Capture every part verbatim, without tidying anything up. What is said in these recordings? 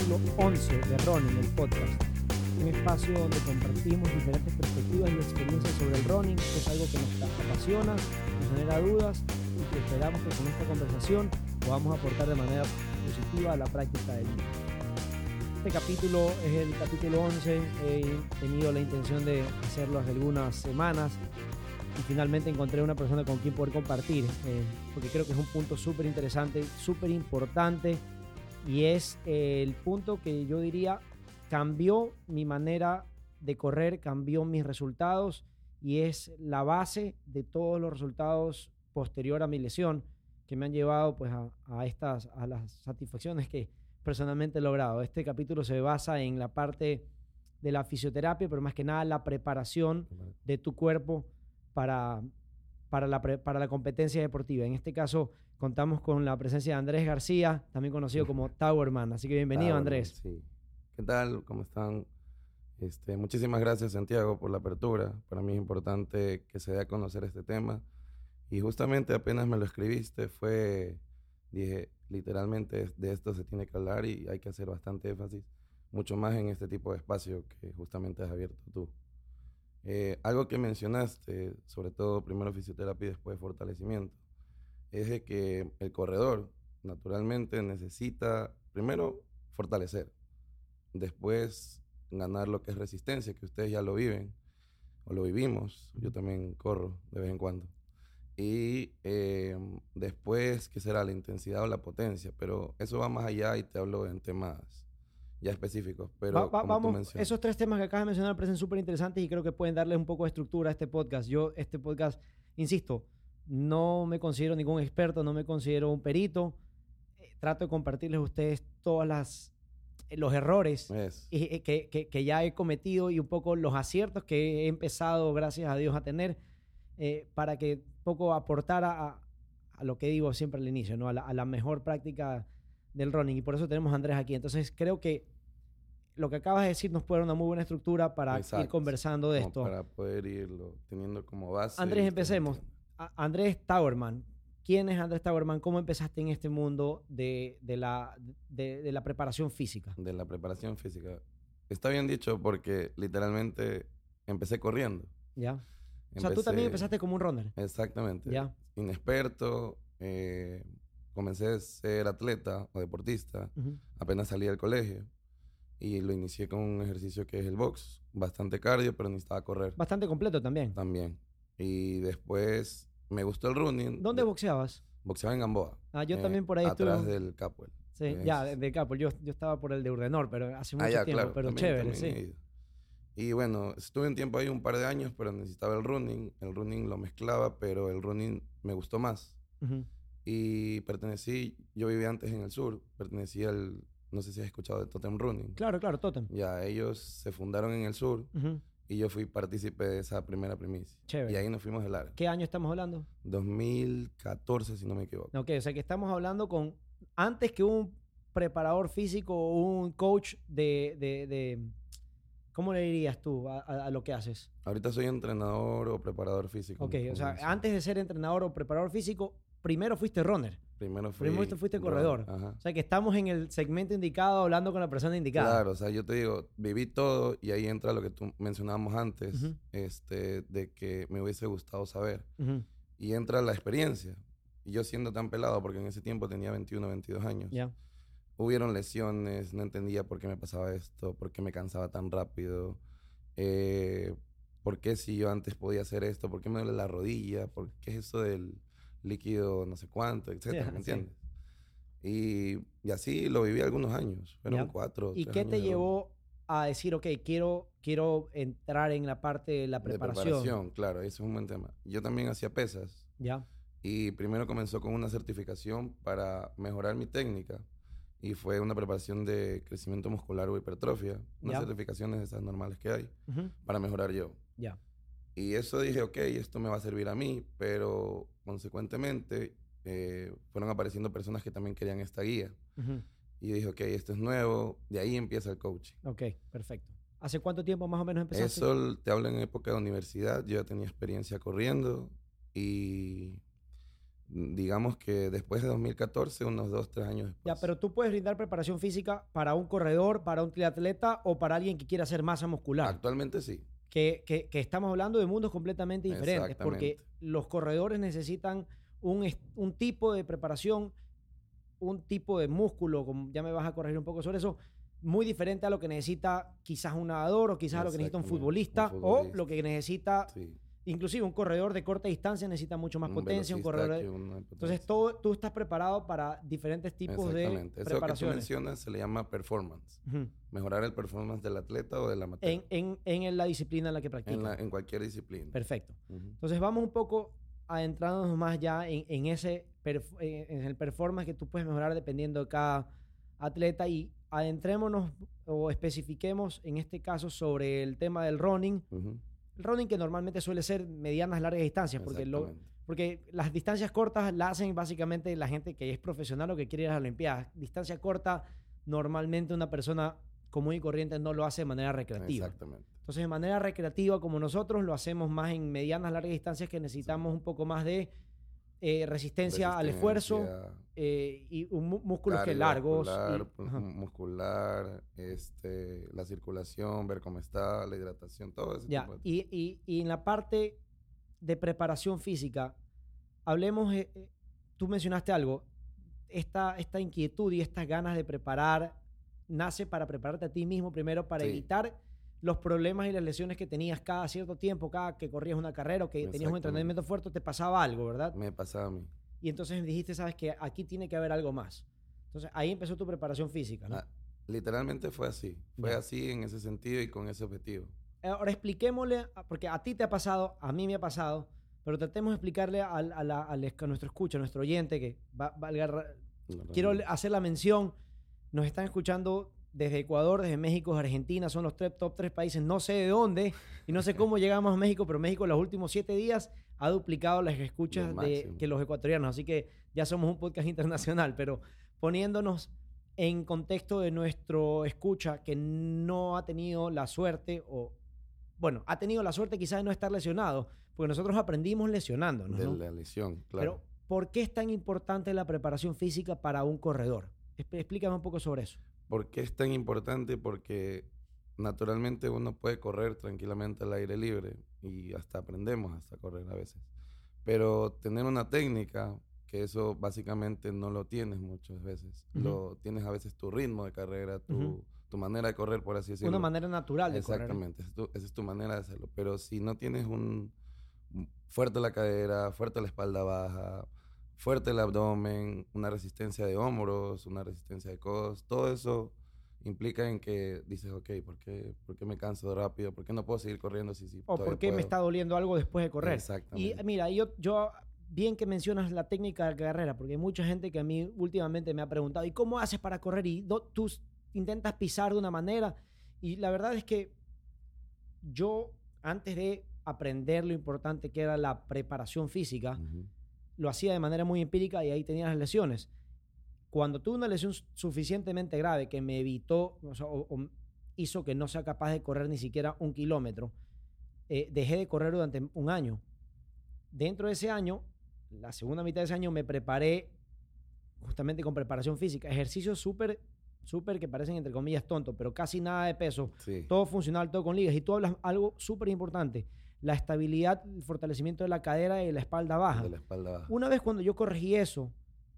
capítulo once de Running, el podcast. Un espacio donde compartimos diferentes perspectivas y experiencias sobre el running, que es algo que nos apasiona, nos genera dudas y que esperamos que con esta conversación podamos aportar de manera positiva a la práctica del mismo. Este capítulo es el capítulo once. He tenido la intención de hacerlo hace algunas semanas y finalmente encontré una persona con quien poder compartir, eh, porque creo que es un punto súper interesante, súper importante, y es eh, el punto que yo diría cambió mi manera de correr, cambió mis resultados y es la base de todos los resultados posterior a mi lesión que me han llevado pues a, a estas a las satisfacciones que personalmente he logrado. Este capítulo se basa en la parte de la fisioterapia, pero más que nada la preparación de tu cuerpo para, para, la, para la competencia deportiva. En este caso contamos con la presencia de Andrés García, también conocido como Towerman. Así que bienvenido, Towerman, Andrés. Sí. ¿Qué tal? ¿Cómo están? Este, muchísimas gracias, Santiago, por la apertura. Para mí es importante que se dé a conocer este tema. Y justamente apenas me lo escribiste, fue, dije, literalmente de esto se tiene que hablar y hay que hacer bastante énfasis, mucho más en este tipo de espacio que justamente has abierto tú. Eh, algo que mencionaste, sobre todo primero fisioterapia y después fortalecimiento, es de que el corredor naturalmente necesita primero fortalecer, después ganar lo que es resistencia, que ustedes ya lo viven o lo vivimos. Yo también corro de vez en cuando. Y eh, después, ¿qué será? La intensidad o la potencia. Pero eso va más allá y te hablo en temas ya específicos. Pero Va, va, como vamos, tú mencionas, esos tres temas que acabas de mencionar me parecen súper interesantes y creo que pueden darles un poco de estructura a este podcast. Yo, este podcast, insisto, no me considero ningún experto, no me considero un perito. Eh, trato de compartirles a ustedes todas las los errores es, que, que, que ya he cometido y un poco los aciertos que he empezado, gracias a Dios, a tener eh, para que un poco aportara a, a lo que digo siempre al inicio, ¿no? a, la, a la mejor práctica del running. Y por eso tenemos a Andrés aquí. Entonces creo que lo que acabas de decir nos puede dar una muy buena estructura para exacto, ir conversando de como esto. Para poder irlo teniendo como base. Andrés, empecemos. A, Andrés Towerman. ¿Quién es Andrés Towerman? ¿Cómo empezaste en este mundo de, de, la, de, de la preparación física? De la preparación física. Está bien dicho porque literalmente empecé corriendo. ¿Ya? Empecé, o sea, tú también empezaste como un runner. Exactamente. ¿Ya? Inexperto. Eh, comencé a ser atleta o deportista. Uh-huh. Apenas salí del colegio. Y lo inicié con un ejercicio que es el box. Bastante cardio, pero necesitaba correr. Bastante completo también. También. Y después me gustó el running. ¿Dónde de, boxeabas? Boxeaba en Gamboa. Ah, yo eh, también por ahí atrás estuve. del Capwell. Sí, Es... ya, de Capwell. Yo, yo estaba por el de Urdenor, pero hace mucho ah, ya, tiempo. Claro, pero también, chévere, también sí. Y bueno, estuve un tiempo ahí, un par de años, pero necesitaba el running. El running lo mezclaba, pero el running me gustó más. Uh-huh. Y pertenecí, yo vivía antes en el sur, pertenecí al, no sé si has escuchado de Totem Running. Claro, claro, Totem. Ya, ellos se fundaron en el sur Uh-huh. y yo fui partícipe de esa primera primicia. Chévere. Y ahí nos fuimos de largo. ¿Qué año estamos hablando? dos mil catorce, si no me equivoco. Ok, o sea que estamos hablando con, antes que un preparador físico o un coach de, de, de ¿cómo le dirías tú a, a, a lo que haces? Ahorita soy entrenador o preparador físico. Ok, o sea, antes de ser entrenador o preparador físico, primero fuiste runner. Primero fui Primero fuiste corredor. Ajá. O sea, que estamos en el segmento indicado hablando con la persona indicada. Claro, o sea, yo te digo, viví todo y ahí entra lo que tú mencionábamos antes, uh-huh. este, de que me hubiese gustado saber. Uh-huh. Y entra la experiencia. Y yo siendo tan pelado, porque en ese tiempo tenía veintiuno, veintidós años, yeah. hubieron lesiones, no entendía por qué me pasaba esto, por qué me cansaba tan rápido, eh, por qué si yo antes podía hacer esto, por qué me duele la rodilla, por qué es eso del líquido no sé cuánto, etcétera, yeah, ¿me entiendes? Sí. Y, y así lo viví algunos años, fueron yeah. cuatro. ¿Y qué te llevó a decir, ok, quiero, quiero entrar en la parte de la preparación? De preparación, claro, ese es un buen tema. Yo también hacía pesas. Ya. Yeah. Y primero comenzó con una certificación para mejorar mi técnica. Y fue una preparación de crecimiento muscular o hipertrofia. Unas yeah. certificaciones de esas normales que hay uh-huh. para mejorar yo. Ya. Yeah. Y eso dije, ok, esto me va a servir a mí, pero consecuentemente eh, fueron apareciendo personas que también querían esta guía. Uh-huh. Y dije, ok, esto es nuevo, de ahí empieza el coaching. Ok, perfecto. ¿Hace cuánto tiempo más o menos empezaste? Eso te hablo en época de universidad, yo ya tenía experiencia corriendo y digamos que después de dos mil catorce, unos dos, tres años después. Ya, pero tú puedes brindar preparación física para un corredor, para un triatleta o para alguien que quiera hacer masa muscular. Actualmente sí. Que, que, que estamos hablando de mundos completamente diferentes, porque los corredores necesitan un, un tipo de preparación, un tipo de músculo, como ya me vas a corregir un poco sobre eso, muy diferente a lo que necesita quizás un nadador o quizás a lo que necesita un futbolista, un futbolista. o lo que necesita, sí. inclusive un corredor de corta distancia necesita mucho más un potencia, un corredor de... Entonces todo, tú estás preparado para diferentes tipos de preparaciones. Eso que tú mencionas se le llama performance. Uh-huh. Mejorar el performance del atleta o del amateur. En, en, en la disciplina en la que practica. En, la, en cualquier disciplina. Perfecto. Uh-huh. Entonces vamos un poco adentrándonos más ya en, en ese perf en el performance que tú puedes mejorar dependiendo de cada atleta, y adentrémonos o especifiquemos en este caso sobre el tema del running. Uh-huh. El running que normalmente suele ser medianas, largas distancias, porque, lo, porque las distancias cortas la hacen básicamente la gente que es profesional o que quiere ir a las Olimpiadas. Distancia corta, normalmente una persona común y corriente no lo hace de manera recreativa. Exactamente. Entonces, de manera recreativa, como nosotros lo hacemos más en medianas, largas distancias, que necesitamos sí. un poco más de eh, resistencia, resistencia al esfuerzo eh, y un, músculos que largos. Muscular, y, muscular este, la circulación, ver cómo está, la hidratación, todo eso. Ya, y, y, y en la parte de preparación física, hablemos, eh, eh, tú mencionaste algo, esta, esta inquietud y estas ganas de preparar, nace para prepararte a ti mismo primero, para sí. evitar los problemas y las lesiones que tenías cada cierto tiempo, cada que corrías una carrera o que tenías un entrenamiento fuerte, te pasaba algo, ¿verdad? Me pasaba a mí. Y entonces dijiste, sabes que aquí tiene que haber algo más. Entonces ahí empezó tu preparación física, ¿no? Ah, literalmente fue así. Fue yeah. así en ese sentido y con ese objetivo. Ahora expliquémosle, porque a ti te ha pasado, a mí me ha pasado, pero tratemos de explicarle a, a, la, a, a nuestro escucha, a nuestro oyente, que va, valga, no, quiero no. hacer la mención, nos están escuchando desde Ecuador, desde México, desde Argentina, son los tres, top tres países, no sé de dónde y no sé cómo llegamos a México, pero México en los últimos siete días ha duplicado las escuchas de, que los ecuatorianos, así que ya somos un podcast internacional, pero poniéndonos en contexto de nuestro escucha que no ha tenido la suerte, o bueno, ha tenido la suerte quizás de no estar lesionado, porque nosotros aprendimos lesionándonos, de ¿no? la lesión, claro. Pero ¿por qué es tan importante la preparación física para un corredor? Explícame un poco sobre eso. ¿Por qué es tan importante? Porque naturalmente uno puede correr tranquilamente al aire libre y hasta aprendemos hasta correr a veces. Pero tener una técnica, que eso básicamente no lo tienes muchas veces. Uh-huh. Lo tienes a veces tu ritmo de carrera, tu, uh-huh. tu manera de correr, por así decirlo. Una manera natural de Exactamente, correr. Exactamente, esa es tu manera de hacerlo. Pero si no tienes un fuerte la cadera, fuerte la espalda baja, fuerte el abdomen, una resistencia de hombros, una resistencia de codos, todo eso implica en que dices, ok, ¿por qué, ¿por qué me canso rápido? ¿Por qué no puedo seguir corriendo si sí, o por qué puedo? me está doliendo algo después de correr? Exactamente. Y mira, yo, yo bien que mencionas la técnica de carrera, porque hay mucha gente que a mí últimamente me ha preguntado, ¿y cómo haces para correr? Y do, tú intentas pisar de una manera, y la verdad es que yo, antes de aprender lo importante que era la preparación física, uh-huh. lo hacía de manera muy empírica y ahí tenía las lesiones. Cuando tuve una lesión suficientemente grave que me evitó, o, sea, o, o hizo que no sea capaz de correr ni siquiera un kilómetro, eh, dejé de correr durante un año. Dentro de ese año, la segunda mitad de ese año, me preparé justamente con preparación física. Ejercicios súper, súper que parecen entre comillas tontos, pero casi nada de peso. Sí. Todo funcional, todo con ligas. Y tú hablas algo súper importante. La estabilidad, el fortalecimiento de la cadera y la espalda baja. De la espalda baja. Una vez cuando yo corregí eso,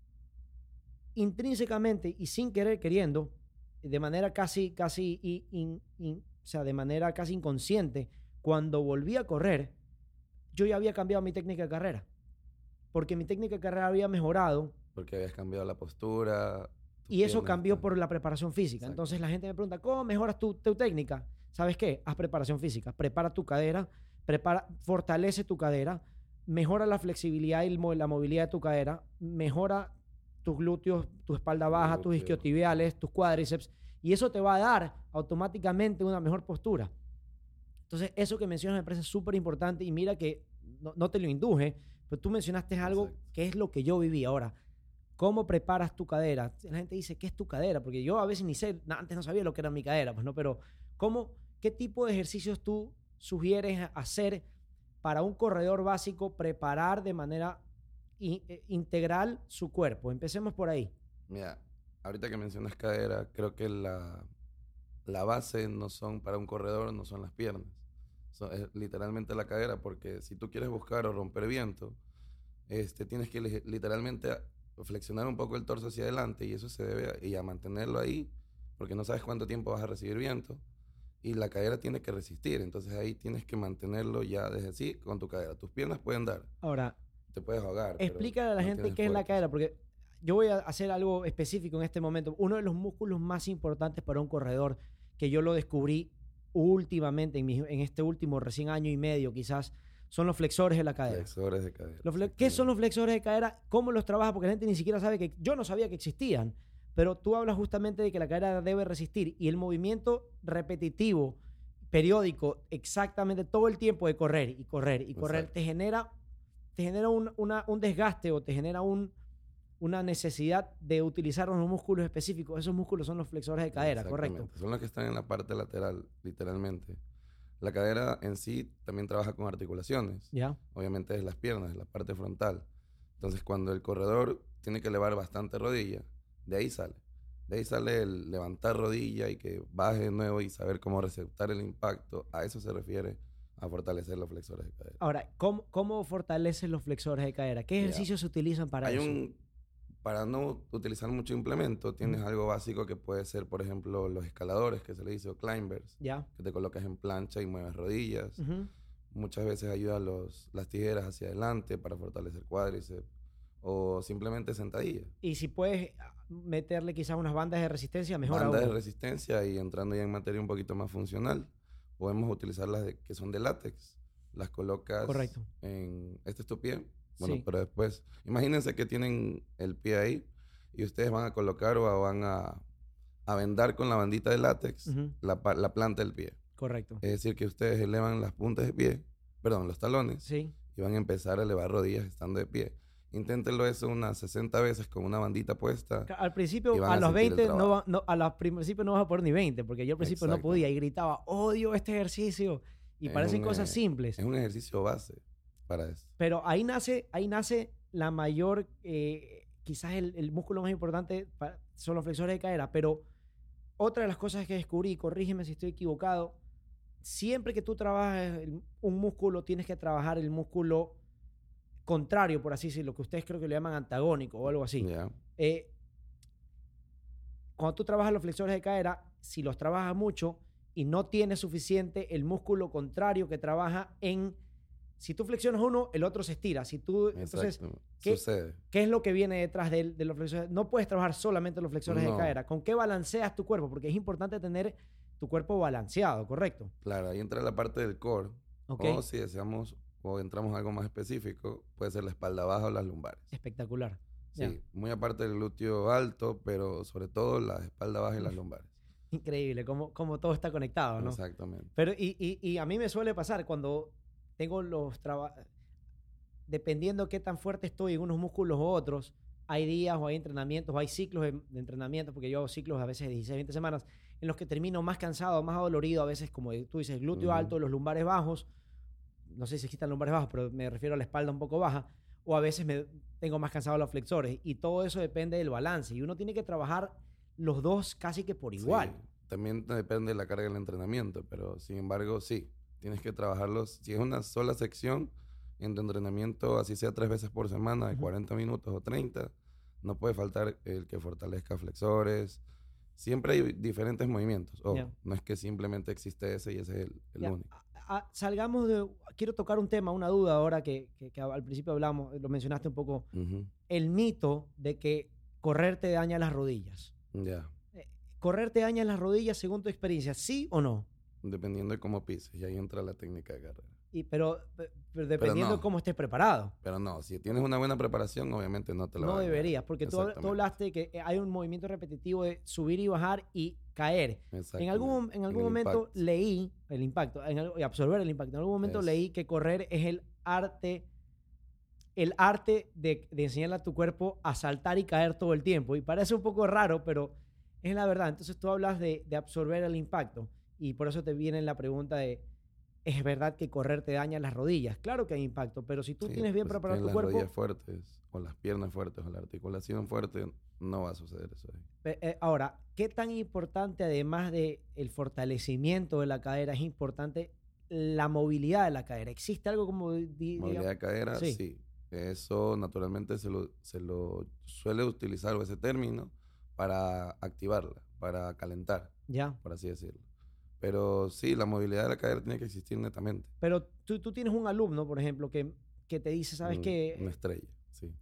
intrínsecamente y sin querer queriendo, de manera casi, casi, in, in, in, o sea, de manera casi inconsciente, cuando volví a correr, yo ya había cambiado mi técnica de carrera. Porque mi técnica de carrera había mejorado. Porque habías cambiado la postura. Y eso cambió por la preparación física. Exacto. Entonces la gente me pregunta, ¿cómo mejoras tu, tu técnica? ¿Sabes qué? Haz preparación física. Prepara tu cadera, prepara, fortalece tu cadera, mejora la flexibilidad y la movilidad de tu cadera, mejora tus glúteos, tu espalda baja, tus isquiotibiales, tus cuádriceps, y eso te va a dar automáticamente una mejor postura. Entonces, eso que mencionas me parece súper importante, y mira que no, no te lo induje, pero tú mencionaste algo Exacto. que es lo que yo viví. Ahora, ¿cómo preparas tu cadera? La gente dice, ¿qué es tu cadera? Porque yo a veces ni sé, antes no sabía lo que era mi cadera, pues no, pero ¿cómo, qué tipo de ejercicios tú sugieres hacer para un corredor básico, preparar de manera i- eh, integral su cuerpo. Empecemos por ahí. Mira, ahorita que mencionas cadera, creo que la, la base no son para un corredor, no son las piernas. Son- es literalmente la cadera, porque si tú quieres buscar o romper viento, este, tienes que li- literalmente a- flexionar un poco el torso hacia adelante y eso se debe a, y a mantenerlo ahí, porque no sabes cuánto tiempo vas a recibir viento y la cadera tiene que resistir, entonces ahí tienes que mantenerlo ya desde así con tu cadera. Tus piernas pueden dar, Ahora, te puedes ahogar, pero explícale a la no gente tienes qué es la fuerza. cadera, porque yo voy a hacer algo específico en este momento. Uno de los músculos más importantes para un corredor, que yo lo descubrí últimamente, en, mi- en este último recién año y medio quizás, son los flexores de la cadera. Flexores de cadera. Los fle- ¿Qué son los flexores de cadera? ¿Cómo los trabaja? Porque la gente ni siquiera sabe que... Yo no sabía que existían, pero tú hablas justamente de que la cadera debe resistir y el movimiento repetitivo, periódico, exactamente todo el tiempo de correr y correr y correr, Exacto. te genera, te genera un, una- un desgaste o te genera un, una necesidad de utilizar unos músculos específicos. Esos músculos son los flexores de cadera, ¿correcto? Exactamente. Son los que están en la parte lateral, literalmente. La cadera en sí también trabaja con articulaciones. ¿Ya? Obviamente es las piernas, la parte frontal. Entonces, cuando el corredor tiene que elevar bastante rodilla, de ahí sale. De ahí sale el levantar rodilla y que baje de nuevo y saber cómo receptar el impacto. A eso se refiere a fortalecer los flexores de cadera. Ahora, ¿cómo, cómo fortaleces los flexores de cadera? ¿Qué Ya. ejercicios se utilizan para Hay eso? un, para no utilizar mucho implemento, tienes Ujú. algo básico que puede ser, por ejemplo, los escaladores, que se le dice, o climbers, ¿Ya? que te colocas en plancha y mueves rodillas. Ujú. Muchas veces ayuda los, las tijeras hacia adelante para fortalecer cuádriceps o simplemente sentadillas. Y si puedes ah, meterle quizás unas bandas de resistencia, mejor Bandas de aún. resistencia y entrando ya en materia un poquito más funcional, podemos utilizar las de- que son de látex. Las colocas Correcto. en... Este es tu pie. Bueno, Sí. pero después... Imagínense que tienen el pie ahí y ustedes van a colocar o van a, a vendar con la bandita de látex Ujú. la, pa- la planta del pie. Correcto. Es decir, que ustedes elevan las puntas de pie, perdón, los talones, Sí. y van a empezar a elevar rodillas estando de pie. Inténtenlo eso unas sesenta veces con una bandita puesta. Ca- Al principio, Y van a a los sentir el veinte, no, trabajo. va- no, a los prim- principio no vas a poder ni veinte, porque yo al principio no Exacto. podía y gritaba, odio este ejercicio. Y Es parecen un, cosas eh, simples. Es un ejercicio base para eso. Pero ahí nace, ahí nace la mayor, eh, quizás el, el músculo más importante pa- son los flexores de cadera. Pero otra de las cosas que descubrí, corrígeme si estoy equivocado, siempre que tú trabajas el- un músculo, tienes que trabajar el músculo contrario, por así decirlo, que ustedes creo que le llaman antagónico o algo así. Ya. Eh, cuando tú trabajas los flexores de cadera, si los trabajas mucho y no tienes suficiente el músculo contrario que trabaja en... Si tú flexionas uno, el otro se estira. Si tú, entonces, Exacto. ¿qué- Sucede. ¿qué es lo que viene detrás de, de los flexores? No puedes trabajar solamente los flexores de No. cadera. ¿Con qué balanceas tu cuerpo? Porque es importante tener tu cuerpo balanceado, ¿correcto? Claro, ahí entra la parte del core. Ok. O si deseamos o entramos a algo más específico, puede ser la espalda baja o las lumbares. Espectacular. Sí, Ya. muy aparte del glúteo alto, pero sobre todo la espalda baja y las lumbares. Increíble cómo, cómo todo está conectado, ¿no? Exactamente. Pero y, y, y a mí me suele pasar cuando tengo los trabajos, dependiendo qué tan fuerte estoy en unos músculos u otros, hay días o hay entrenamientos o hay ciclos de, de entrenamientos, porque yo hago ciclos a veces de dieciséis, veinte semanas, en los que termino más cansado, más adolorido, a veces como tú dices, glúteo Ujú. alto, los lumbares bajos, no sé si existan lumbares bajos, pero me refiero a la espalda un poco baja, o a veces me tengo más cansado los flexores, y todo eso depende del balance, y uno tiene que trabajar los dos casi que por igual. Sí, también depende de la carga del entrenamiento, pero sin embargo, sí, tienes que trabajarlos. Si es una sola sección en tu entrenamiento, así sea tres veces por semana, de Ujú. cuarenta minutos o treinta, no puede faltar el que fortalezca flexores. Siempre hay diferentes movimientos. Ojo, Ya. no es que simplemente existe ese y ese es el, el Ya, único. a- a- salgamos de... Quiero tocar un tema, una duda ahora que, que- que al principio hablamos, lo mencionaste un poco, Ujú. el mito de que correr te daña las rodillas. Ya, Eh, ¿Correr te daña las rodillas según tu experiencia? ¿Sí o no? dependiendo de cómo pises, y ahí entra la técnica de carrera. Y, pero, pe- pero dependiendo no. de cómo estés preparado. Pero no, si tienes una buena preparación, obviamente no te lo No va a dañar. deberías, porque tú, habl- tú Exactamente. hablaste de que eh, hay un movimiento repetitivo de subir y bajar y caer. En algún, en algún el momento impacto. leí el impacto, en algo- y absorber el impacto. En algún momento Eso. leí que correr es el arte, el arte de, de enseñarle a tu cuerpo a saltar y caer todo el tiempo. Y parece un poco raro, pero es la verdad. Entonces tú hablas de, de absorber el impacto y por eso te viene la pregunta de es verdad que correr te daña las rodillas. Claro que hay impacto, pero si tú Sí, tienes bien pues si preparado tienes tu las cuerpo... rodillas fuertes, o las piernas fuertes, o la articulación fuerte, no va a suceder eso ahí. Pe- eh, Ahora, ¿qué tan importante, además de el fortalecimiento de la cadera, es importante la movilidad de la cadera? ¿Existe algo como, di- Movilidad digamos? de cadera, Sí, sí. Eso naturalmente se lo, se lo suele utilizar ese término para activarla, para calentar, ya. por así decirlo. Pero sí, la movilidad de la cadera tiene que existir netamente. Pero tú, tú tienes un alumno, por ejemplo, que, que te dice, ¿sabes Un- una qué? estrella, sí.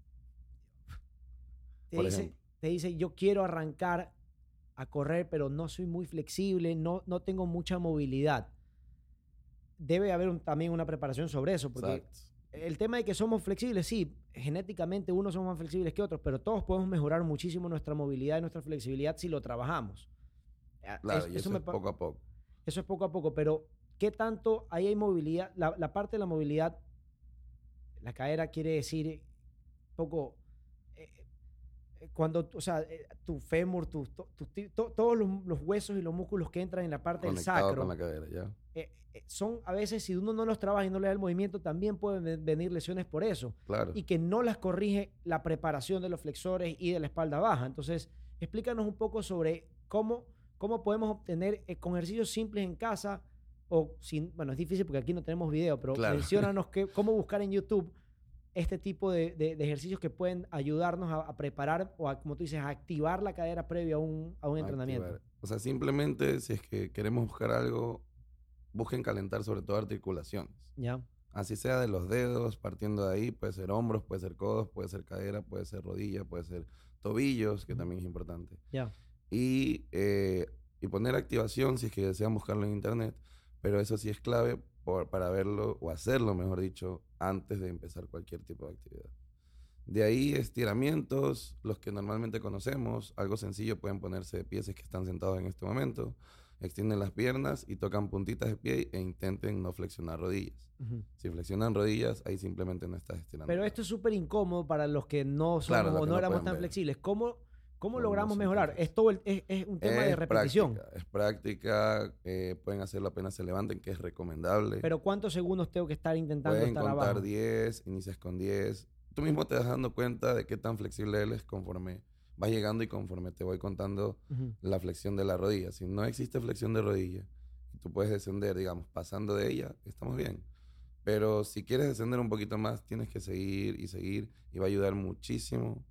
Te Por dice, ejemplo. te dice, yo quiero arrancar a correr, pero no soy muy flexible, no, no tengo mucha movilidad. Debe haber un- también una preparación sobre eso, porque Exacto. el tema de que somos flexibles, sí, genéticamente unos somos más flexibles que otros, pero todos podemos mejorar muchísimo nuestra movilidad y nuestra flexibilidad si lo trabajamos. Ah, Claro, es- y eso, eso me es pa- poco a poco. eso es poco a poco, pero ¿qué tanto ahí hay movilidad? La, la parte de la movilidad, la cadera quiere decir poco, eh, eh, cuando, o sea, eh, tu fémur, tu, to- tu ti- to- todos los, los huesos y los músculos que entran en la parte del Conectado con sacro, la cadera, ya. eh, eh, son a veces, si uno no los trabaja y no le da el movimiento, también pueden ve- venir lesiones por eso. Claro. Y que no las corrige la preparación de los flexores y de la espalda baja. Entonces, explícanos un poco sobre cómo, cómo podemos obtener eh, con ejercicios simples en casa o sin, bueno, es difícil porque aquí no tenemos video, pero Claro. menciónanos que, cómo buscar en YouTube este tipo de, de- de ejercicios que pueden ayudarnos a, a preparar o a, como tú dices, a activar la cadera previo a un, a un entrenamiento. Activar. O sea, simplemente si es que queremos buscar algo, busquen calentar sobre todo articulaciones. ¿Ya? Así sea de los dedos, partiendo de ahí, puede ser hombros, puede ser codos, puede ser cadera, puede ser rodilla, puede ser tobillos, que Ujú. también es importante. ¿Ya? Y, eh, y poner activación si es que desean buscarlo en internet, pero eso sí es clave por- para verlo o hacerlo, mejor dicho, antes de empezar cualquier tipo de actividad. De ahí estiramientos, los que normalmente conocemos, algo sencillo, pueden ponerse de pies si es que están sentados en este momento, extienden las piernas y tocan puntitas de pie e intenten no flexionar rodillas. Ujú. Si flexionan rodillas, ahí simplemente no estás estirando. Pero nada. esto es súper incómodo para los que no somos Claro, los o que no no éramos pueden tan ver. flexibles. ¿Cómo, cómo No, no logramos son tan mejorar? Es, flexibles. todo el- es, es un tema de Es repetición. práctica, es práctica, eh, pueden hacerlo apenas se levanten, que es recomendable. Pero ¿cuántos segundos tengo que estar intentando Pueden estar contar abajo? diez, inicias con diez. Tú mismo te vas dando cuenta de qué tan flexible eres conforme vas llegando y conforme te voy contando Ujú. la flexión de la rodilla. Si no existe flexión de rodilla y tú puedes descender, digamos, pasando de ella, estamos bien. Pero si quieres descender un poquito más, tienes que seguir y seguir y va a ayudar muchísimo.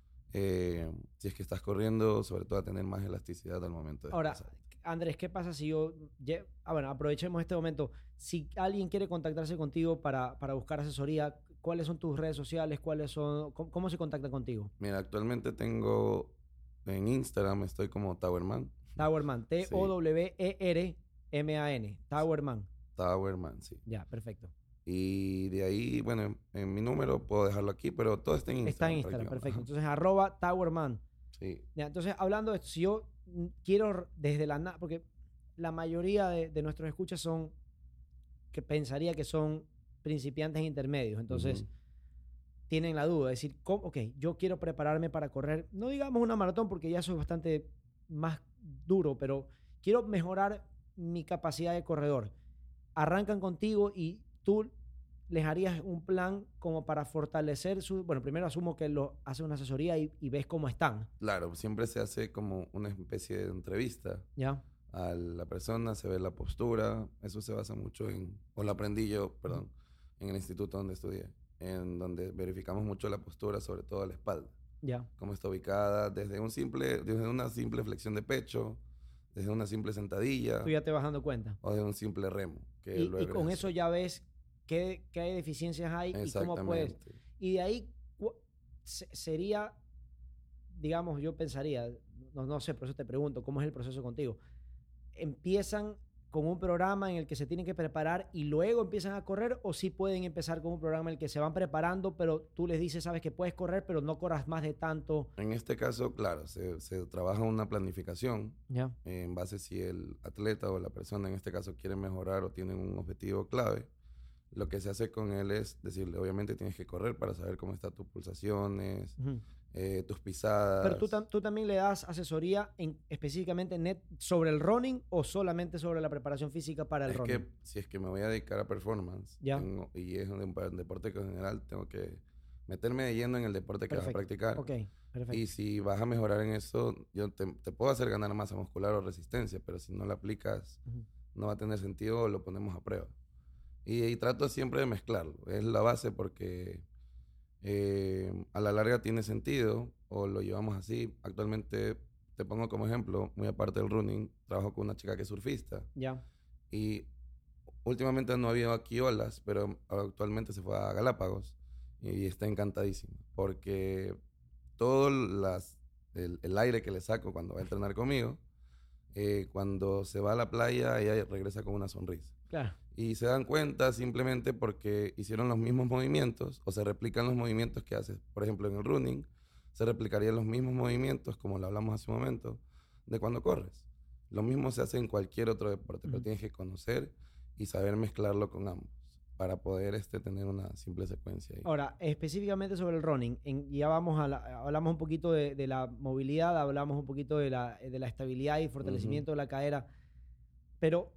eh, si es que estás corriendo, sobre todo a tener más elasticidad al momento de Ahora, desplazarte. Andrés, ¿qué pasa si yo... lle- Ah, bueno, aprovechemos este momento. Si alguien quiere contactarse contigo para, para buscar asesoría, ¿cuáles son tus redes sociales? ¿Cuáles son, cómo, cómo se contacta contigo? Mira, actualmente tengo en Instagram, estoy como Towerman. Towerman, Sí. T O W E R M A N, Towerman. Towerman, sí. Ya, perfecto. Y de ahí, bueno, en, en mi número puedo dejarlo aquí, pero todo está en Instagram. Está en Instagram, prácticamente. perfecto. Ajá. Entonces, arroba Towerman. Sí, Ya, entonces, hablando de esto, si yo mm, quiero r- desde la nada, porque la mayoría de, de nuestros escuchas son, que pensaría que son principiantes e intermedios, entonces Ujú. tienen la duda de decir, ¿cómo? Ok, yo quiero prepararme para correr, no digamos una maratón, porque ya eso es bastante más duro, pero quiero mejorar mi capacidad de corredor. Arrancan contigo y tú les harías un plan como para fortalecer su... Bueno, primero asumo que lo hace una asesoría y, y ves cómo están, Claro, siempre se hace como una especie de entrevista ¿ya? a la persona, se ve la postura, eso se basa mucho en, o lo aprendí yo, perdón, en el instituto donde estudié, en donde verificamos mucho la postura, sobre todo la espalda, Ya. cómo está ubicada, desde un simple, desde una simple flexión de pecho, desde una simple sentadilla, Tú ya te vas dando cuenta. o de un simple remo. Que Y, y luego con es eso hacer. ya ves qué, qué deficiencias hay y cómo puedes... Exactamente. Y de ahí cu- se- sería, digamos, yo pensaría, no, no sé, por eso te pregunto, ¿cómo es el proceso contigo? ¿Empiezan con un programa en el que se tienen que preparar y luego empiezan a correr o sí pueden empezar con un programa en el que se van preparando, pero tú les dices, sabes que puedes correr, pero no corras más de tanto? En este caso, claro, se, se trabaja una planificación Ya. eh, en base si el atleta o la persona en este caso quiere mejorar o tiene un objetivo clave. lo que se hace con él es decirle, obviamente tienes que correr para saber cómo están tus pulsaciones, Ujú. eh, tus pisadas. Pero tú, tam- tú también le das asesoría en, específicamente net, sobre el running o solamente sobre la preparación física para el Es running. que si es que me voy a dedicar a performance Ya. tengo- y es un, dep- deporte que en general tengo que meterme de lleno en el deporte que Perfecto. vas a practicar. Ok, perfecto. Y si vas a mejorar en eso, yo te, te puedo hacer ganar masa muscular o resistencia, pero si no la aplicas, Ujú. no va a tener sentido o lo ponemos a prueba. Y, y trato siempre de mezclarlo. Es la base porque eh, a la larga tiene sentido o lo llevamos así. Actualmente, te pongo como ejemplo, muy aparte del running, trabajo con una chica que es surfista. Ya. Y últimamente no ha habido aquí olas, pero actualmente se fue a Galápagos y está encantadísima porque todo las, el, el aire que le saco cuando va a entrenar conmigo, eh, cuando se va a la playa, ella regresa con una sonrisa. Claro. Y se dan cuenta simplemente porque hicieron los mismos movimientos o se replican los movimientos que haces. Por ejemplo, en el running se replicarían los mismos movimientos, como lo hablamos hace un momento, de cuando corres. Lo mismo se hace en cualquier otro deporte, Ujú. pero tienes que conocer y saber mezclarlo con ambos para poder este, tener una simple secuencia ahí. Ahora, específicamente sobre el running, en- ya vamos a la- hablamos un poquito de, de la movilidad, hablamos un poquito de la, de la estabilidad y fortalecimiento de la cadera, pero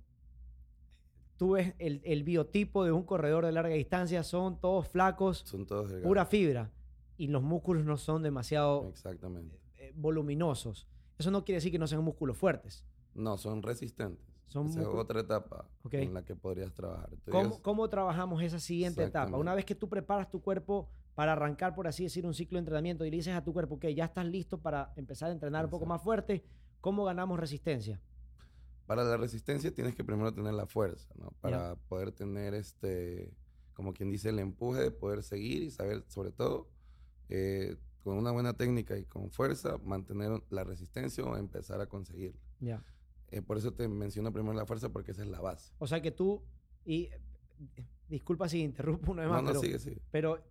tú ves el, el biotipo de un corredor de larga distancia, son todos flacos, Son todos delgados. pura fibra, y los músculos no son demasiado Exactamente. eh, voluminosos. Eso no quiere decir que no sean músculos fuertes. No, son resistentes. Son Esa es músculos- otra etapa Ok. en la que podrías trabajar. Tú ¿Cómo, digas, cómo trabajamos esa siguiente etapa? Exactamente. Una vez que tú preparas tu cuerpo para arrancar, por así decir, un ciclo de entrenamiento y le dices a tu cuerpo que ya estás listo para empezar a entrenar un poco Exacto. más fuerte, ¿cómo ganamos resistencia? Para la resistencia tienes que primero tener la fuerza, ¿no? Para poder tener este, como quien dice, el empuje de poder seguir y saber, sobre todo, eh, con una buena técnica y con fuerza, mantener la resistencia o empezar a conseguirla. Ya. Eh, por eso te menciono primero la fuerza, porque esa es la base. O sea que tú, y eh, disculpa si interrumpo una vez No, más, no, pero, sigue, sigue. pero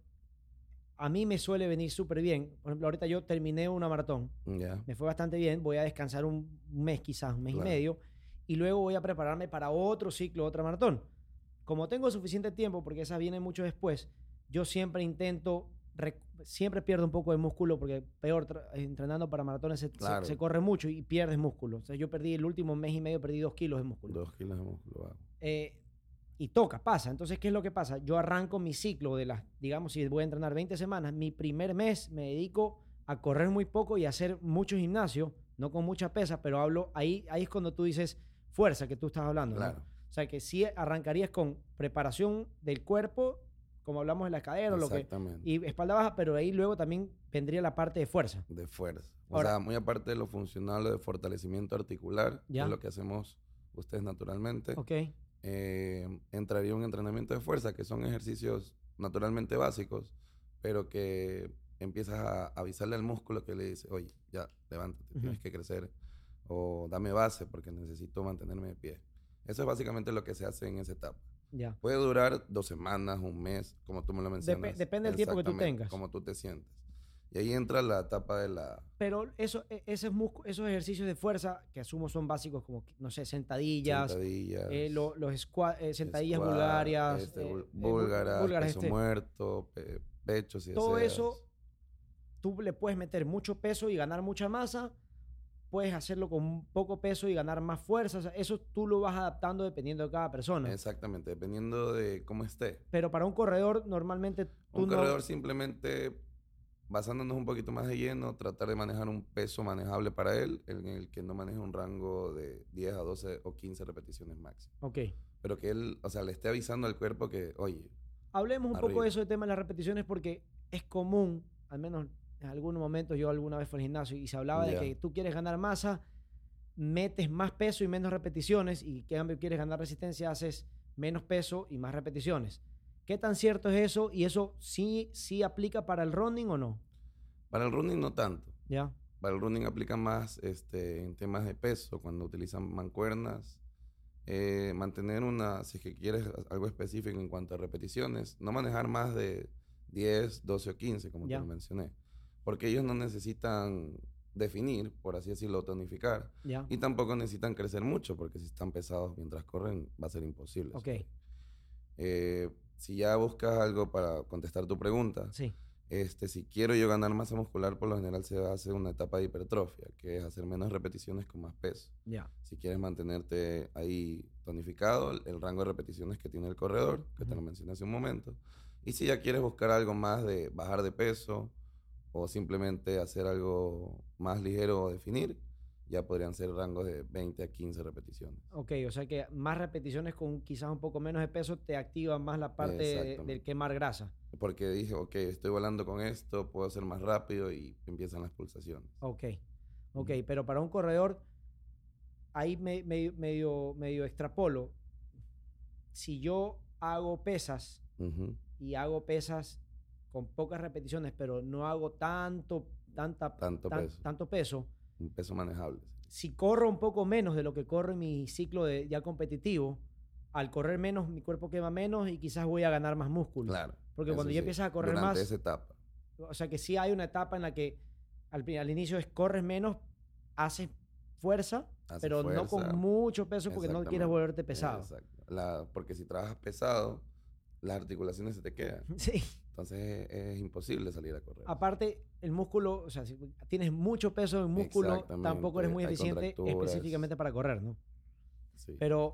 a mí me suele venir súper bien. Por ejemplo, ahorita yo terminé una maratón, Ya, me fue bastante bien, voy a descansar un mes quizás, un mes Claro. y medio, y luego voy a prepararme para otro ciclo, otra maratón. Como tengo suficiente tiempo, porque esa viene mucho después, yo siempre intento, rec- siempre pierdo un poco de músculo, porque peor, tra- entrenando para maratones se, se- Claro. se corre mucho y pierdes músculo. O sea, yo perdí el último mes y medio, perdí dos kilos de músculo. dos kilos de músculo. Wow. Eh, y toca, pasa. Entonces, ¿qué es lo que pasa? Yo arranco mi ciclo de las, digamos, si voy a entrenar veinte semanas, mi primer mes me dedico a correr muy poco y a hacer mucho gimnasio, no con mucha pesa, pero hablo, ahí, ahí es cuando tú dices fuerza, que tú estás hablando, ¿no? Claro. O sea, que sí arrancarías con preparación del cuerpo, como hablamos de la cadera, lo que, Exactamente. y espalda baja, pero ahí luego también vendría la parte de fuerza. De fuerza. O Ahora- sea, muy aparte de lo funcional o de fortalecimiento articular, que Ya. es lo que hacemos ustedes naturalmente, Ok, eh, entraría un entrenamiento de fuerza, que son ejercicios naturalmente básicos, pero que empiezas a avisarle al músculo que le dice, oye, ya, levántate, Ujú. tienes que crecer, o dame base porque necesito mantenerme de pie. Eso es básicamente lo que se hace en esa etapa. ya. Puede durar dos semanas, un mes, como tú me lo mencionas. depende del tiempo que tú Exactamente, tengas. como tú te sientes. Y ahí entra la etapa de la Pero eso, e- esos, muscu- esos ejercicios de fuerza, que asumo son básicos, como, no sé, sentadillas, sentadillas, eh, lo- los squat, eh, sentadillas squat, bulgarias, este, eh, bul- eh, bu- búlgaras, búlgaras, peso este. muerto, pe- pechos y Todo eso, tú le puedes meter mucho peso y ganar mucha masa, puedes hacerlo con poco peso y ganar más fuerza. O sea, eso tú lo vas adaptando dependiendo de cada persona. Exactamente, dependiendo de cómo esté. Pero para un corredor, normalmente tú Un no... corredor simplemente, basándonos un poquito más de lleno, tratar de manejar un peso manejable para él, en el que no maneje un rango de diez a doce o quince repeticiones máximo. Ok. Pero que él, o sea, le esté avisando al cuerpo que, oye, Hablemos un poco Arriba. de eso, de tema de las repeticiones, porque es común, al menos en algunos momentos, yo alguna vez fui al gimnasio y se hablaba de Ya. que tú quieres ganar masa, metes más peso y menos repeticiones, y que cambio quieres ganar resistencia, haces menos peso y más repeticiones. ¿Qué tan cierto es eso? ¿Y eso sí, sí aplica para el running o no? para el running no tanto. ¿Ya? Para el running aplica más este, en temas de peso, cuando utilizan mancuernas. Eh, mantener una, si es que quieres algo específico en cuanto a repeticiones, no manejar más de diez, doce o quince, como Ya. te lo mencioné. Porque ellos no necesitan definir, por así decirlo, tonificar. ¿Ya? Y tampoco necesitan crecer mucho, porque si están pesados mientras corren, va a ser imposible. Ok. Eh, si ya buscas algo para contestar tu pregunta, Sí. este, si quiero yo ganar masa muscular, por lo general se hace una etapa de hipertrofia, que es hacer menos repeticiones con más peso. Ya. Si quieres mantenerte ahí tonificado, el, el rango de repeticiones que tiene el corredor, que te lo mencioné hace un momento. Y si ya quieres buscar algo más de bajar de peso o simplemente hacer algo más ligero o definir, ya podrían ser rangos de veinte a quince repeticiones. Ok, o sea que más repeticiones con quizás un poco menos de peso te activan más la parte de- del quemar grasa. Porque dije, ok, estoy volando con esto, puedo hacer más rápido y empiezan las pulsaciones. Ok, ok, Ujú. pero para un corredor, ahí me- me- medio, medio extrapolo. Si yo hago pesas Ujú. y hago pesas con pocas repeticiones, pero no hago tanto, tanta, Tanto tan- peso. tanto peso, Un peso manejable. si corro un poco menos de lo que corro en mi ciclo de, ya competitivo, al correr menos, mi cuerpo quema menos y quizás voy a ganar más músculo. Claro. Porque eso cuando ya sí, empiezas a correr durante más, esa etapa. o sea que sí hay una etapa en la que al, pri- al inicio es corres menos, haces fuerza, Haces pero no fuerza. con mucho peso porque no quieres Exactamente. volverte pesado. Exacto. La, porque si trabajas pesado, las articulaciones se te quedan. Sí. Entonces es, es imposible salir a correr. Aparte, el músculo, o sea, si tienes mucho peso en músculo, Exactamente, tampoco eres muy hay eficiente contracturas. específicamente para correr, ¿no? Sí. Pero,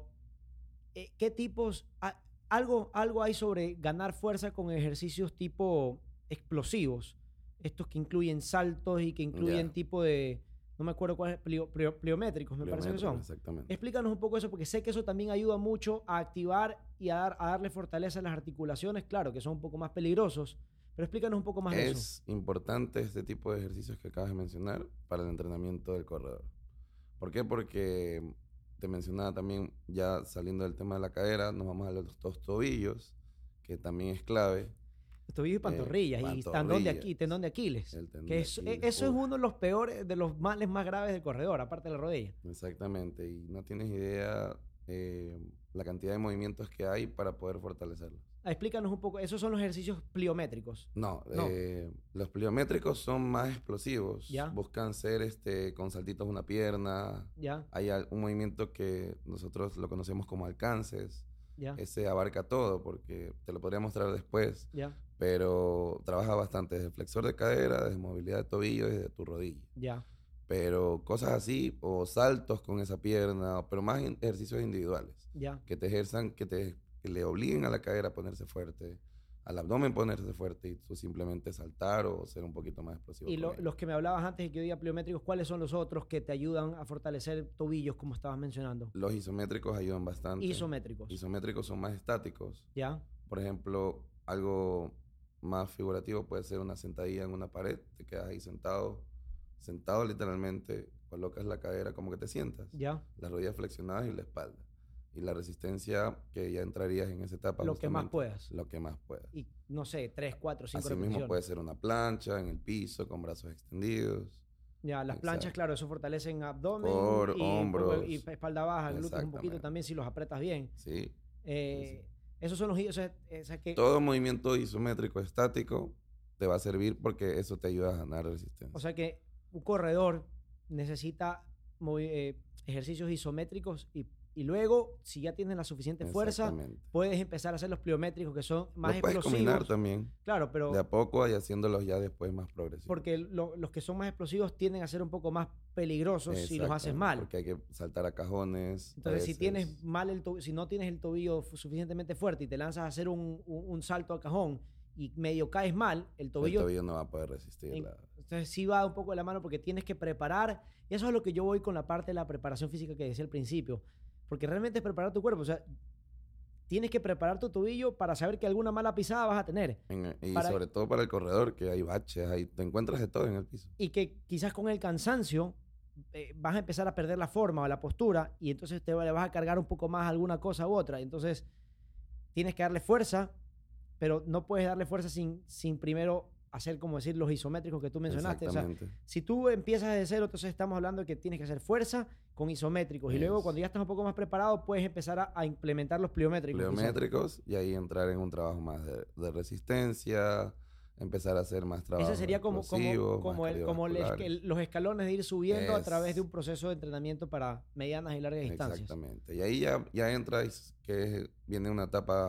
eh, ¿qué tipos? a- algo, algo hay sobre ganar fuerza con ejercicios tipo explosivos. Estos que incluyen saltos y que incluyen Ya. tipo de, no me acuerdo cuáles, plio- plio- pliométricos, me parece que son. Pliométrico, exactamente. Explícanos un poco eso, porque sé que eso también ayuda mucho a activar y a, dar, a darle fortaleza a las articulaciones, claro, que son un poco más peligrosos, pero explícanos un poco más de eso. Es importante este tipo de ejercicios que acabas de mencionar para el entrenamiento del corredor. ¿Por qué? Porque te mencionaba también, ya saliendo del tema de la cadera, nos vamos a los dos tobillos, que también es clave. Tobillos y pantorrillas, y tendón de, pantorrillas. aquí, tendón de Aquiles. El tendón Que de es- Aquiles, eso es uf. uno de los peores, de los males más graves del corredor, aparte de la rodilla. Exactamente, y no tienes idea eh, la cantidad de movimientos que hay para poder fortalecerlo. Ah, explícanos un poco, esos son los ejercicios pliométricos. No, No. eh, los pliométricos son más explosivos. Ya. Buscan ser este, con saltitos una pierna. Ya, Hay al- un movimiento que nosotros lo conocemos como alcances. ya, Ese abarca todo, porque te lo podría mostrar después, ya, pero trabaja bastante desde el flexor de cadera, desde movilidad de tobillo y desde tu rodilla. ya, Pero cosas así, o saltos con esa pierna, pero más in- ejercicios individuales, ya. que te ejerzan, que te que le obliguen a la cadera a ponerse fuerte, al abdomen ponerse fuerte y tú simplemente saltar o ser un poquito más explosivo. Y con lo- ello. los que me hablabas antes de que yo diga pliométricos, ¿cuáles son los otros que te ayudan a fortalecer tobillos, como estabas mencionando? Los isométricos ayudan bastante. Isométricos. Isométricos son más estáticos. Ya, Por ejemplo, algo más figurativo puede ser una sentadilla en una pared. Te quedas ahí sentado, sentado literalmente, colocas la cadera como que te sientas, ya. las rodillas flexionadas y la espalda. Y la resistencia que ya entrarías en esa etapa. Lo que más justamente, puedas. Lo que más puedas. Y no sé, tres, cuatro, cinco Así repeticiones. mismo puede ser una plancha en el piso con brazos extendidos. Ya, las planchas, Exacto. claro, eso fortalecen abdomen Core, y, un poco- hombros. y espalda baja, glúteos un poquito Exactamente. también si los apretas bien. Sí. Eh, Esos son los... O sea, o sea que, Todo movimiento isométrico estático te va a servir porque eso te ayuda a ganar resistencia. o sea que un corredor necesita movi- eh, ejercicios isométricos y, y luego, si ya tienes la suficiente fuerza, Exactamente. puedes empezar a hacer los pliométricos que son más Lo puedes explosivos. combinar también, Claro, pero de a poco y haciéndolos ya después más progresivos. porque lo- los que son más explosivos tienden a ser un poco más peligrosos si los haces Exactamente, mal. Porque hay que saltar a cajones. a Entonces, si veces. tienes mal el tobillo, si no tienes el tobillo fu- suficientemente fuerte y te lanzas a hacer un, un- un salto a cajón y medio caes mal, el el tobillo, tobillo no va a poder resistir. en- la- entonces sí va un poco de la mano porque tienes que preparar, y eso es lo que yo voy con la parte de la preparación física que decía al principio, porque realmente es preparar tu cuerpo, o sea, tienes que preparar tu tobillo para saber que alguna mala pisada vas a tener en- y para- sobre todo para el corredor, que hay baches, hay, te encuentras de todo en el piso. y que quizás con el cansancio eh, vas a empezar a perder la forma o la postura y entonces te va- le vas a cargar un poco más a alguna cosa u otra. Entonces tienes que darle fuerza, pero no puedes darle fuerza sin, sin primero hacer, como decir, los isométricos que tú mencionaste. O sea, Exactamente. si tú empiezas de cero, entonces estamos hablando de que tienes que hacer fuerza con isométricos y luego Es. cuando ya estás un poco más preparado puedes empezar a, a implementar los pliométricos. quizás. Pliométricos y ahí entrar en un trabajo más de, de resistencia, empezar a hacer más trabajo. Ese sería como, como, como, el, como el esque- el- los escalones de ir subiendo a Es. través de un proceso de entrenamiento para medianas y largas distancias. Exactamente. Y ahí ya, ya entras, que es- viene una etapa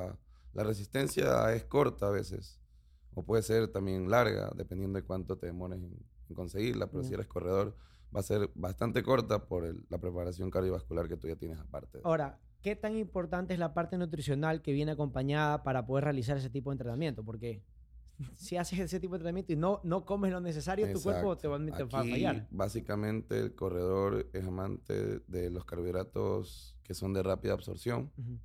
La resistencia es corta a veces, o puede ser también larga, dependiendo de cuánto te demores en, en conseguirla, pero Ya. si eres corredor va a ser bastante corta por el- la preparación cardiovascular que tú ya tienes aparte. Ahora, ¿qué tan importante es la parte nutricional que viene acompañada para poder realizar ese tipo de entrenamiento? Porque si haces ese tipo de entrenamiento y no, no comes lo necesario, tu cuerpo te va, a- te va a Aquí, fallar. básicamente, el corredor es amante de los carbohidratos que son de rápida absorción. Ujú.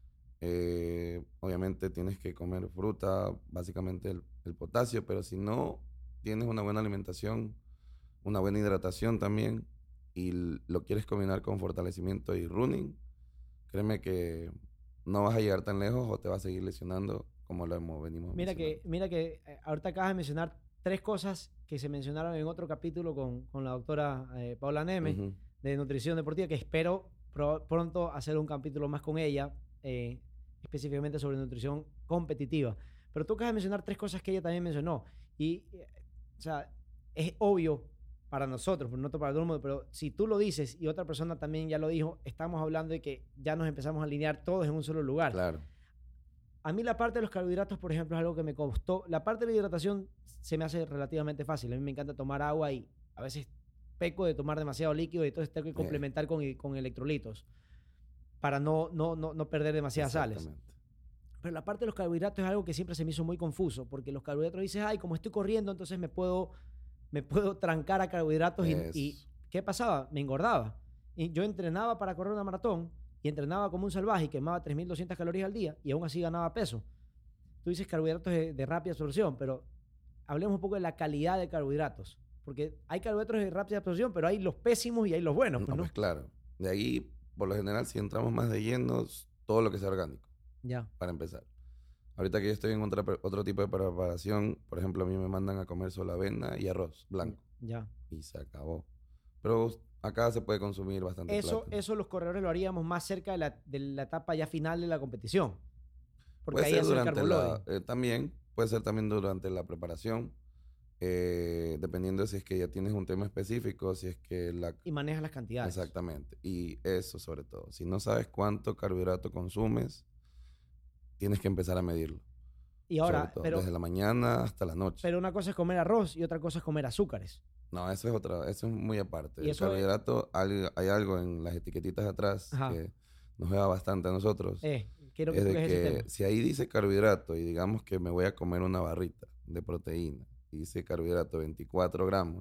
Eh, obviamente tienes que comer fruta, básicamente el, el potasio, pero si no tienes una buena alimentación, una buena hidratación también, y l- lo quieres combinar con fortalecimiento y running, créeme que no vas a llegar tan lejos o te vas a seguir lesionando como lo hemos venimos Mira mencionando. que, mira que eh, ahorita acabas de mencionar tres cosas que se mencionaron en otro capítulo con, con la doctora eh, Paula Neme Ujú. de nutrición deportiva, que espero pro- pronto hacer un capítulo más con ella, eh, específicamente sobre nutrición competitiva. Pero tú acabas de mencionar tres cosas que ella también mencionó. Y, eh, o sea, es obvio para nosotros, pero no para todo el mundo, pero si tú lo dices y otra persona también ya lo dijo, estamos hablando de que ya nos empezamos a alinear todos en un solo lugar. Claro. A mí la parte de los carbohidratos, por ejemplo, es algo que me costó. La parte de la hidratación se me hace relativamente fácil. A mí me encanta tomar agua y a veces peco de tomar demasiado líquido y entonces tengo que Eh, complementar con, con electrolitos para no, no, no, no perder demasiadas sales. exactamente. Pero la parte de los carbohidratos es algo que siempre se me hizo muy confuso, porque los carbohidratos dices, ay, como estoy corriendo, entonces me puedo, me puedo trancar a carbohidratos y, y Eso. ¿qué pasaba? Me engordaba. Y yo entrenaba para correr una maratón y entrenaba como un salvaje y quemaba tres mil doscientas calorías al día y aún así ganaba peso. Tú dices carbohidratos de, de rápida absorción, pero hablemos un poco de la calidad de carbohidratos, porque hay carbohidratos de rápida absorción, pero hay los pésimos y hay los buenos, No, pues, ¿no? pues claro. De ahí, por lo general, si entramos más de llenos, todo lo que sea orgánico, Ya. para empezar. Ahorita que yo estoy en otra, pre- otro tipo de preparación, por ejemplo, a mí me mandan a comer solo avena y arroz blanco. Ya. Y se acabó. Pero acá se puede consumir bastante Eso, plátano. eso los corredores lo haríamos más cerca de la, de la etapa ya final de la competición. Porque Puede ahí ser hace el durante la... carboloading. eh, también, puede ser también durante la preparación, eh, dependiendo de si es que ya tienes un tema específico, si es que la... Y manejas las cantidades. Exactamente. Y eso sobre todo. Si no sabes cuánto carbohidrato consumes, tienes que empezar a medirlo. Y Sobre ahora, todo, pero, desde la mañana hasta la noche. pero una cosa es comer arroz y otra cosa es comer azúcares. No, eso es otra, eso es muy aparte. Y El eso es- carbohidrato, al- hay algo en las etiquetitas de atrás Ajá. que nos juega bastante a nosotros. Eh, quiero que Es de toques ese que tema. si ahí dice carbohidrato y digamos que me voy a comer una barrita de proteína y dice carbohidrato veinticuatro gramos,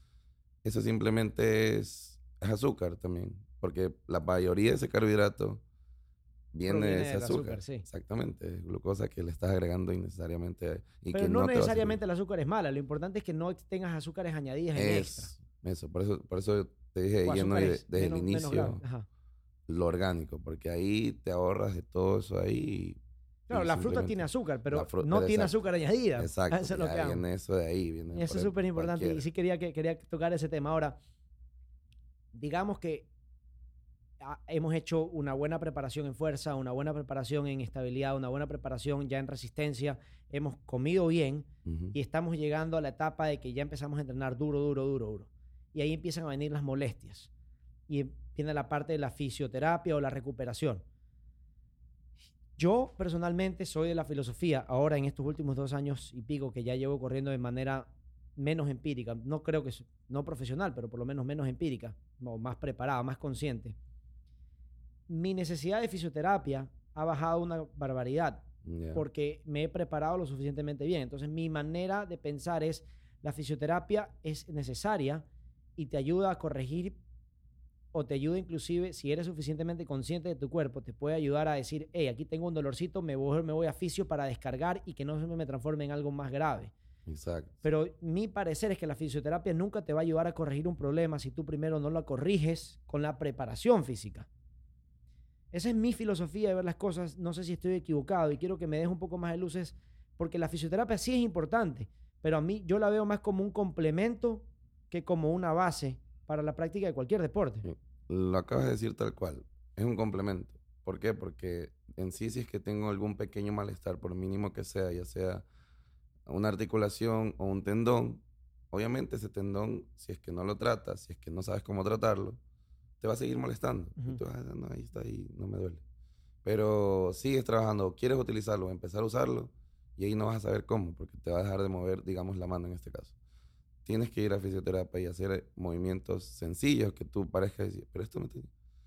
eso simplemente es, es azúcar también, porque la mayoría de ese carbohidrato viene Proviene de ese del azúcar. azúcar, sí. Exactamente, es glucosa que le estás agregando innecesariamente y Pero que no no te va a servir. necesariamente el azúcar es mala. Lo importante es que no tengas azúcares añadidas en extra. Es eso, por eso, por eso te dije O lleno de- azúcares desde menos, el menos inicio graves. Ajá. lo orgánico, porque ahí te ahorras de todo eso ahí. y- Claro, y la fruta simplemente- tiene azúcar, pero la fru- no pero tiene exacto, azúcar añadida. Exacto, Eso es lo ya que vamos. viene eso de ahí. Viene Eso por es el- súper importante y cualquiera. sí quería, que, quería tocar ese tema. Ahora, digamos que ah, hemos hecho una buena preparación en fuerza, una buena preparación en estabilidad, una buena preparación ya en resistencia, hemos comido bien Ujú. y estamos llegando a la etapa de que ya empezamos a entrenar duro, duro, duro, duro. Y ahí empiezan a venir las molestias y viene la parte de la fisioterapia o la recuperación. Yo personalmente soy de la filosofía, ahora en estos últimos dos años y pico que ya llevo corriendo de manera menos empírica, no creo que, s- no profesional, pero por lo menos menos empírica, o más preparada, más consciente. Mi necesidad de fisioterapia ha bajado una barbaridad Ya. porque me he preparado lo suficientemente bien. Entonces mi manera de pensar es, la fisioterapia es necesaria y te ayuda a corregir o te ayuda inclusive, si eres suficientemente consciente de tu cuerpo, te puede ayudar a decir, hey, aquí tengo un dolorcito, me voy, me voy a fisio para descargar y que no se me transforme en algo más grave. Exacto. Pero mi parecer es que la fisioterapia nunca te va a ayudar a corregir un problema si tú primero no lo corriges con la preparación física. Esa es mi filosofía de ver las cosas. No sé si estoy equivocado y quiero que me des un poco más de luces porque la fisioterapia sí es importante, pero a mí yo la veo más como un complemento que como una base para la práctica de cualquier deporte. Sí. Lo acabas de decir tal cual. Es un complemento. ¿Por qué? Porque en sí, si es que tengo algún pequeño malestar, por mínimo que sea, ya sea una articulación o un tendón, obviamente ese tendón, si es que no lo tratas, si es que no sabes cómo tratarlo, te va a seguir molestando. Ujú. Y tú, "Ah, no, ahí está, ahí no me duele". Pero sigues trabajando, quieres utilizarlo, empezar a usarlo, y ahí no vas a saber cómo, porque te va a dejar de mover, digamos, la mano en este caso. Tienes que ir a fisioterapia y hacer movimientos sencillos que tú parezcas decir, pero esto me tiene.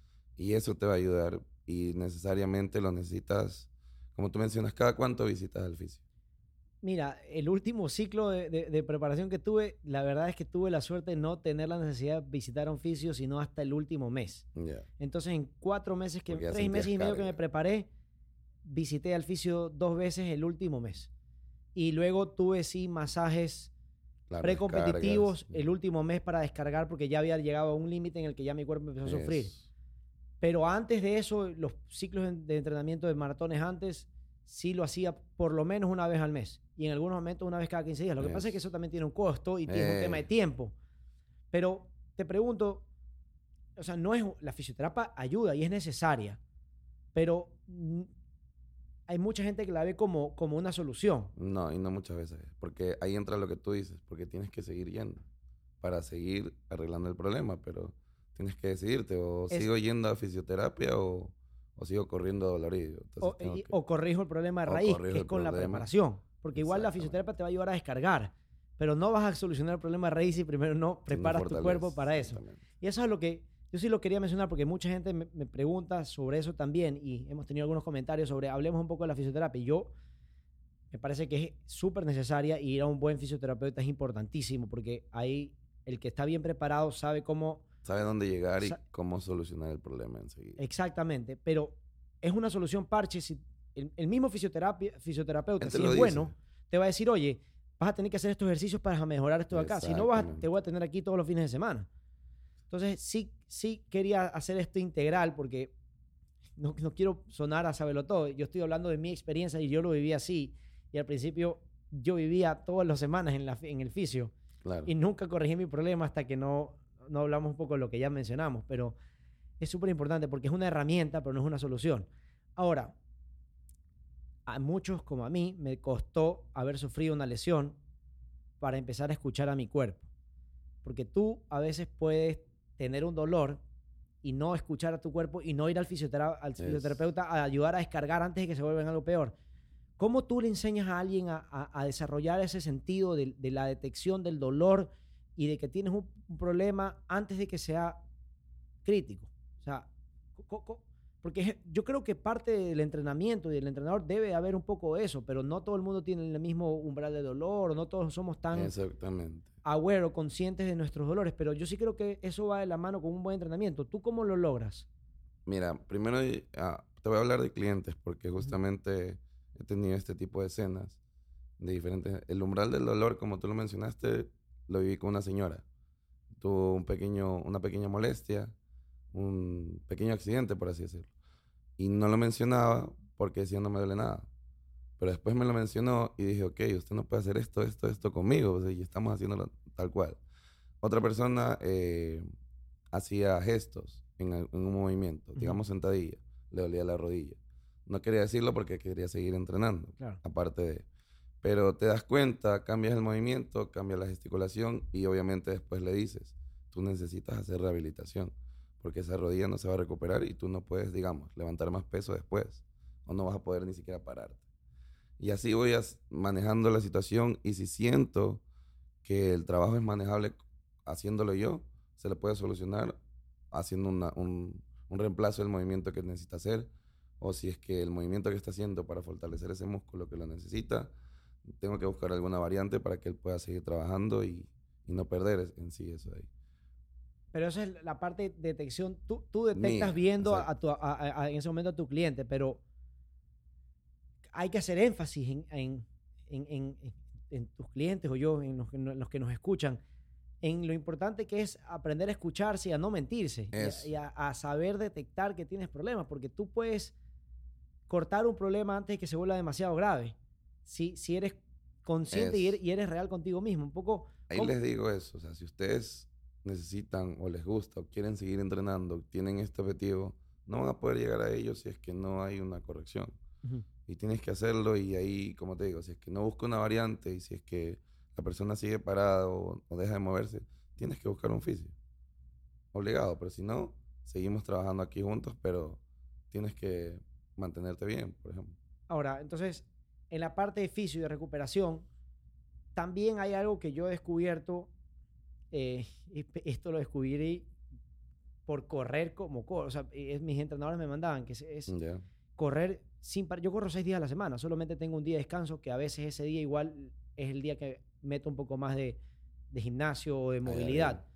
Y eso te va a ayudar y necesariamente lo necesitas, como tú mencionas, ¿cada cuánto visitas al fisio? Mira, el último ciclo de, de- de preparación que tuve, la verdad es que tuve la suerte de no tener la necesidad de visitar a un fisio, sino hasta el último mes. Ya, Entonces, en cuatro meses, que, porque ya tres meses sentías y medio que me carga. preparé, visité al fisio dos veces el último mes. Y luego tuve, sí, masajes Claro, descargas. precompetitivos el último mes para descargar, porque ya había llegado a un límite en el que ya mi cuerpo empezó a sufrir. Es, Pero antes de eso, los ciclos de de entrenamiento de maratones antes, sí lo hacía por lo menos una vez al mes. Y en algunos momentos una vez cada quince días. Lo que pasa es que es, eso también tiene un costo y es un tema de eh, tiempo. Pero te pregunto, o sea, no es, la fisioterapia ayuda y es necesaria, pero mm, hay mucha gente que la ve como, como una solución. no, y no muchas veces, porque ahí entra lo que tú dices, porque tienes que seguir yendo para seguir arreglando el problema, pero tienes que decidirte, o Es, sigo yendo a fisioterapia o, o sigo corriendo dolorido. Entonces o, tengo y- que, o corrijo el problema de o raíz, corrijo que es el con la problema. preparación. Porque igual la Exactamente. fisioterapia te va a ayudar a descargar, pero no vas a solucionar el problema de raíz si primero no Si no preparas tu cuerpo fortaleces, para eso. exactamente. Y eso es lo que yo sí lo quería mencionar, porque mucha gente me, me pregunta sobre eso también, y hemos tenido algunos comentarios sobre, hablemos un poco de la fisioterapia. Y yo me parece que es súper necesaria, y ir a un buen fisioterapeuta es importantísimo, porque ahí el que está bien preparado sabe cómo. Sabe dónde llegar y sa- cómo solucionar el problema enseguida. Exactamente, pero es una solución parche. Si el, el mismo fisioterapia, fisioterapeuta, Él te si lo es dice. bueno, te va a decir, oye, vas a tener que hacer estos ejercicios para mejorar esto de acá. Si no, vas a- te Exactamente. voy a tener aquí todos los fines de semana. Entonces, sí, sí quería hacer esto integral, porque no, no quiero sonar a saberlo todo. Yo estoy hablando de mi experiencia y yo lo viví así. Y al principio yo vivía todas las semanas en, la, en el fisio Claro. y nunca corregí mi problema hasta que no, no hablamos un poco de lo que ya mencionamos. Pero es súper importante porque es una herramienta, pero no es una solución. Ahora, a muchos como a mí me costó haber sufrido una lesión para empezar a escuchar a mi cuerpo. Porque tú a veces puedes tener un dolor y no escuchar a tu cuerpo y no ir al, fisiotera- al Es, fisioterapeuta a ayudar a descargar antes de que se vuelva en algo peor. ¿Cómo tú le enseñas a alguien a, a- a desarrollar ese sentido de, de la detección del dolor y de que tienes un, un problema antes de que sea crítico? O sea, co- co- porque es- yo creo que parte del entrenamiento y del entrenador debe haber un poco de eso, pero no todo el mundo tiene el mismo umbral de dolor, o no todos somos tan exactamente. aware o conscientes de nuestros dolores, pero yo sí creo que eso va de la mano con un buen entrenamiento. ¿Tú cómo lo logras? Mira, primero y- ah, te voy a hablar de clientes porque Ujú. justamente he tenido este tipo de escenas de diferentes. El umbral del dolor, como tú lo mencionaste, lo viví con una señora. Tuvo un pequeño, una pequeña molestia, un pequeño accidente, por así decirlo. Y no lo mencionaba porque decía no me duele nada. Pero después me lo mencionó y dije, ok, usted no puede hacer esto, esto, esto conmigo. O sea, y estamos haciéndolo tal cual. Otra persona eh, hacía gestos en, al- en un movimiento, Ujú. digamos sentadilla, le dolía la rodilla. No quería decirlo porque quería seguir entrenando, Claro. aparte de... Pero te das cuenta, cambias el movimiento, cambias la gesticulación y obviamente después le dices, tú necesitas hacer rehabilitación porque esa rodilla no se va a recuperar y tú no puedes, digamos, levantar más peso después o no vas a poder ni siquiera pararte. Y así voy as- manejando la situación y si siento que el trabajo es manejable haciéndolo yo, se le puede solucionar haciendo una- un, un reemplazo del movimiento que necesita hacer, o si es que el movimiento que está haciendo para fortalecer ese músculo que lo necesita, tengo que buscar alguna variante para que él pueda seguir trabajando y, y no perder es- en sí eso de ahí. Pero esa es la parte de detección. Tú, tú detectas Mía, viendo a, exacto. a tu, a- a- a- en ese momento a tu cliente, pero hay que hacer énfasis en, en, en, en- en- en tus clientes o yo, en los, que no- en los que nos escuchan, en lo importante que es aprender a escucharse y a no mentirse y a, y Eso, a- a saber detectar que tienes problemas, porque tú puedes cortar un problema antes de que se vuelva demasiado grave, si, si eres consciente y eso. eres, y eres real contigo mismo. Un poco, Ahí ¿cómo? les digo eso, o sea, si ustedes necesitan o les gusta o quieren seguir entrenando, tienen este objetivo, no van a poder llegar a ello si es que no hay una corrección. Ujú. Y tienes que hacerlo y ahí, como te digo, si es que no busca una variante y si es que la persona sigue parada o, o deja de moverse, tienes que buscar un fisio. Obligado, pero si no, seguimos trabajando aquí juntos, pero tienes que mantenerte bien, por ejemplo. Ahora, entonces, en la parte de fisio y de recuperación, también hay algo que yo he descubierto, eh, y esto lo descubrí por correr como corro. O sea, es, mis entrenadores me mandaban que es, es Yeah. correr sin parar. Yo corro seis días a la semana, solamente tengo un día de descanso, que a veces ese día igual es el día que meto un poco más de, de gimnasio o de movilidad. Ay, ay,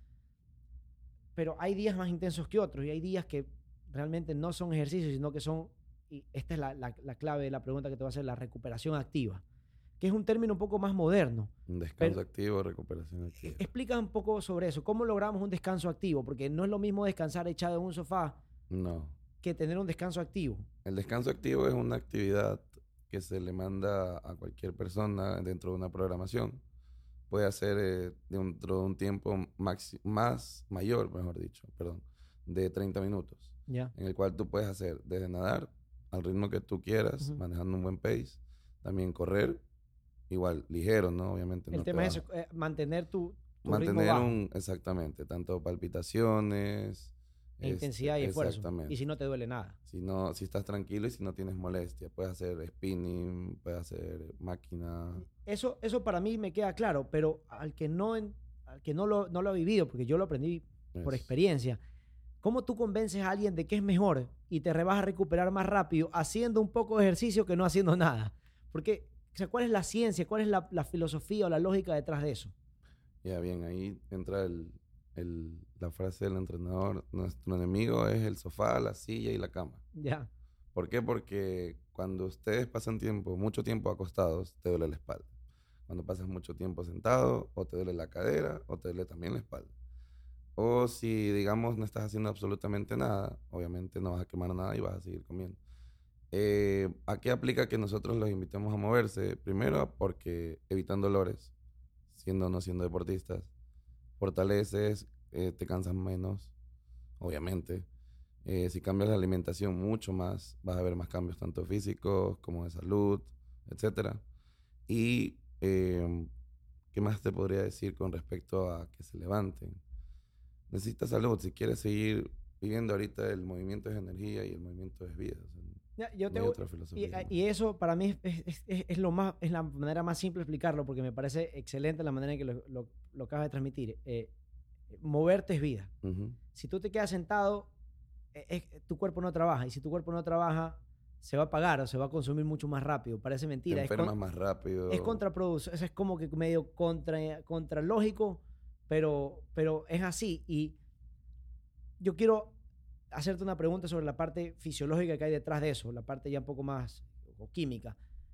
Pero hay días más intensos que otros y hay días que realmente no son ejercicios, sino que son, y esta es la, la, la clave de la pregunta que te voy a hacer, la recuperación activa, que es un término un poco más moderno. un descanso Pero, activo, recuperación activa. explica un poco sobre eso. ¿Cómo logramos un descanso activo? Porque no es lo mismo descansar echado en un sofá No. que tener un descanso activo. El descanso activo es una actividad que se le manda a cualquier persona dentro de una programación. Puede hacer eh, dentro de un tiempo maxi- más mayor, mejor dicho, perdón, de treinta minutos, ¿Ya? en el cual tú puedes hacer desde nadar al ritmo que tú quieras, Uh-huh. manejando un buen pace, también correr, igual ligero, ¿no? Obviamente El no te tema va es eso, eh, mantener tu, tu ritmo mantener bajo, un, exactamente, tanto palpitaciones, e este, intensidad y esfuerzo. exactamente. Y si no te duele nada. Si no, si estás tranquilo y si no tienes molestia, puedes hacer spinning, puedes hacer máquina. Eso, eso para mí me queda claro, pero al que no, en- al que no lo, no lo ha vivido, porque yo lo aprendí por Es- experiencia, ¿cómo tú convences a alguien de que es mejor y te vas a recuperar más rápido haciendo un poco de ejercicio que no haciendo nada? Porque, o sea, ¿cuál es la ciencia? ¿Cuál es la, la filosofía o la lógica detrás de eso? Ya bien, ahí entra el, el- la frase del entrenador, nuestro enemigo es el sofá, la silla y la cama. Ya, ¿Por qué? Porque cuando ustedes pasan tiempo, mucho tiempo acostados, te duele la espalda. Cuando pasas mucho tiempo sentado, o te duele la cadera, o te duele también la espalda. O si, digamos, no estás haciendo absolutamente nada, obviamente no vas a quemar nada y vas a seguir comiendo. Eh, ¿a qué aplica que nosotros los invitemos a moverse? Primero, porque evitan dolores, siendo o no siendo deportistas. Fortaleces, eh, te cansas menos, obviamente. Eh, si cambias la alimentación mucho más, vas a ver más cambios tanto físicos como de salud, etcétera. Y, eh, ¿qué más te podría decir con respecto a que se levanten? Necesitas salud. Si quieres seguir viviendo ahorita, el movimiento es energía y el movimiento es vida. O sea, Ya, yo no te hay voy- otra y, filosofía más. y eso para mí es, es- es- es lo más, es la manera más simple de explicarlo, porque me parece excelente la manera en que lo, lo, lo acabas de transmitir. Eh, moverte es vida. Ujú. Si tú te quedas sentado, eh, es- tu cuerpo no trabaja, y si tu cuerpo no trabaja, se va a apagar o se va a consumir mucho más rápido. Parece Te mentira. Es, enfermas con- más rápido. es contraproducente. Eso es como que medio contra, contralógico, pero, pero es así. Y yo quiero hacerte una pregunta sobre la parte fisiológica que hay detrás de eso, la parte ya un poco más o química.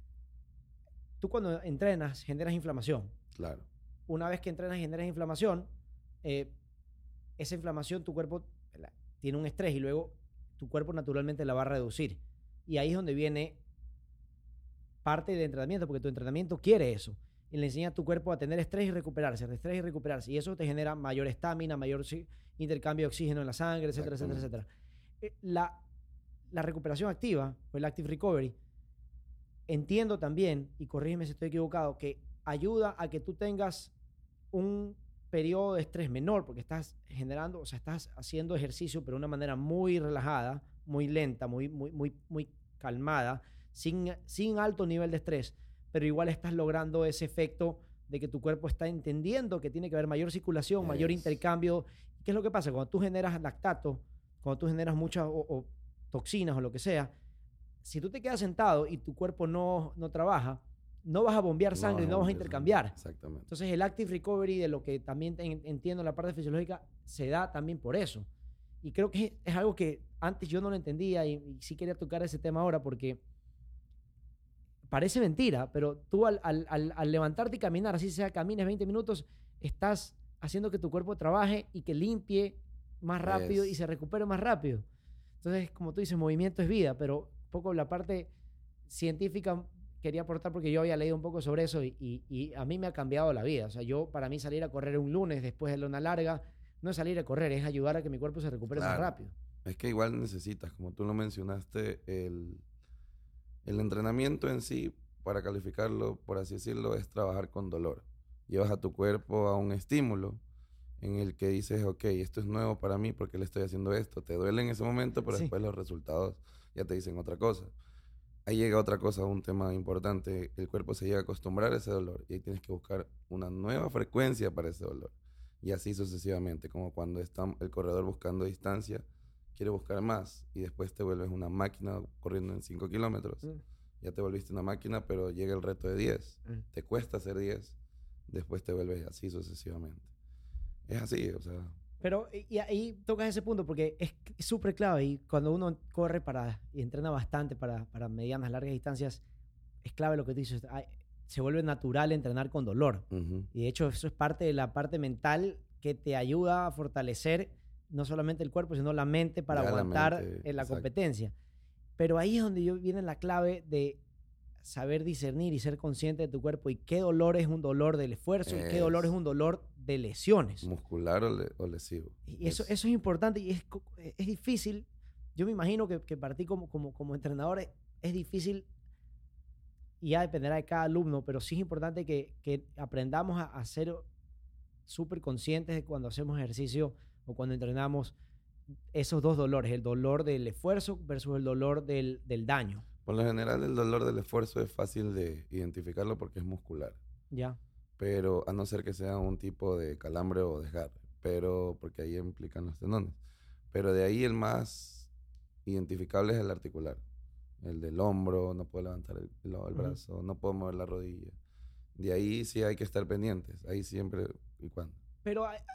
Tú cuando entrenas generas inflamación. Claro. Una vez que entrenas y generas inflamación, eh, esa inflamación tu cuerpo la- tiene un estrés y luego tu cuerpo naturalmente la va a reducir. Y ahí es donde viene parte del entrenamiento, porque tu entrenamiento quiere eso. Y le enseña a tu cuerpo a tener estrés y recuperarse, estrés y recuperarse. Y eso te genera mayor estamina, mayor oxi- intercambio de oxígeno en la sangre, etcétera, etcétera, etcétera. Eh, La, la recuperación activa, o el active recovery, entiendo también, y corrígeme si estoy equivocado, que ayuda a que tú tengas un periodo de estrés menor, porque estás generando, o sea, estás haciendo ejercicio, pero de una manera muy relajada, muy lenta, muy, muy, muy, muy calmada, sin, sin alto nivel de estrés, pero igual estás logrando ese efecto de que tu cuerpo está entendiendo que tiene que haber mayor circulación, mayor Es. intercambio. ¿Qué es lo que pasa? Cuando tú generas lactato, cuando tú generas muchas o, o toxinas o lo que sea, si tú te quedas sentado y tu cuerpo no, no trabaja, no vas a bombear sangre y no vas a bombear intercambiar. sangre, exactamente. Entonces el active recovery, de lo que también en- entiendo en la parte fisiológica, se da también por eso. Y creo que es, es algo que antes yo no lo entendía y, y sí quería tocar ese tema ahora porque parece mentira, pero tú al, al- al- al levantarte y caminar, así sea, camines veinte minutos, estás haciendo que tu cuerpo trabaje y que limpie más rápido y Es. se recupere más rápido. Entonces, como tú dices, movimiento es vida, pero un poco la parte científica quería aportar porque yo había leído un poco sobre eso y, y- y a mí me ha cambiado la vida. O sea, yo para mí salir a correr un lunes después de luna larga no es salir a correr, es ayudar a que mi cuerpo se recupere más Claro. rápido. Es que igual necesitas, como tú lo mencionaste, el, el entrenamiento en sí, para calificarlo, por así decirlo, es trabajar con dolor. Llevas a tu cuerpo a un estímulo en el que dices, ok, esto es nuevo para mí porque le estoy haciendo esto. Te duele en ese momento, pero Sí. después los resultados ya te dicen otra cosa. Ahí llega otra cosa, un tema importante. El cuerpo se llega a acostumbrar a ese dolor y ahí tienes que buscar una nueva frecuencia para ese dolor. Y así sucesivamente, como cuando está el corredor buscando distancia, quiere buscar más y después te vuelves una máquina corriendo en cinco kilómetros. Mm. Ya te volviste una máquina, pero llega el reto de diez. Mm. Te cuesta hacer diez, después te vuelves así sucesivamente. Es así, o sea... Pero y ahí tocas ese punto porque es súper clave y cuando uno corre para y entrena bastante para, para medianas, largas distancias, es clave lo que tú dices. Hay, se vuelve natural entrenar con dolor. Uh-huh. Y de hecho eso es parte de la parte mental que te ayuda a fortalecer no solamente el cuerpo, sino la mente para ya aguantar la mente, en la exacto. competencia. Pero ahí es donde yo, viene la clave de saber discernir y ser consciente de tu cuerpo y qué dolor es un dolor del esfuerzo es, y qué dolor es un dolor de lesiones. Muscular o, le, o lesivo. Y eso es. eso es importante y es, es difícil. Yo me imagino que, que para ti como, como, como entrenador es, es difícil y ya dependerá de cada alumno, pero sí es importante que, que aprendamos a, a ser súper conscientes de cuando hacemos ejercicio o cuando entrenamos esos dos dolores, el dolor del esfuerzo versus el dolor del, del daño. Por lo general, el dolor del esfuerzo es fácil de identificarlo porque es muscular. Ya. Pero a no ser que sea un tipo de calambre o desgarre, pero porque ahí implican los tendones. Pero de ahí el más identificable es el articular. El del hombro, no puedo levantar el, el, el brazo, uh-huh. no puedo mover la rodilla. De ahí sí hay que estar pendientes, ahí siempre y cuando. Pero, a,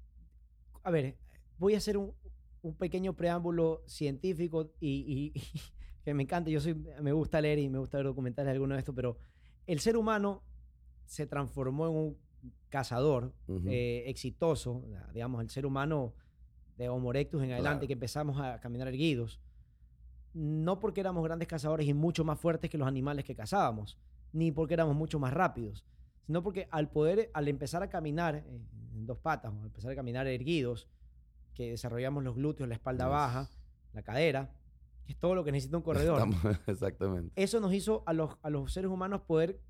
a ver, voy a hacer un, un pequeño preámbulo científico y... y que me encanta, yo soy, me gusta leer y me gusta ver documentales de alguno de esto, pero el ser humano se transformó en un cazador uh-huh. eh, exitoso, digamos, el ser humano de Homo erectus en adelante, claro. que empezamos a caminar erguidos, no porque éramos grandes cazadores y mucho más fuertes que los animales que cazábamos, ni porque éramos mucho más rápidos, sino porque al poder, al empezar a caminar en dos patas, o al empezar a caminar erguidos, que desarrollamos los glúteos, la espalda yes. baja, la cadera, que es todo lo que necesita un corredor. Estamos, exactamente. Eso nos hizo a los, a los seres humanos poder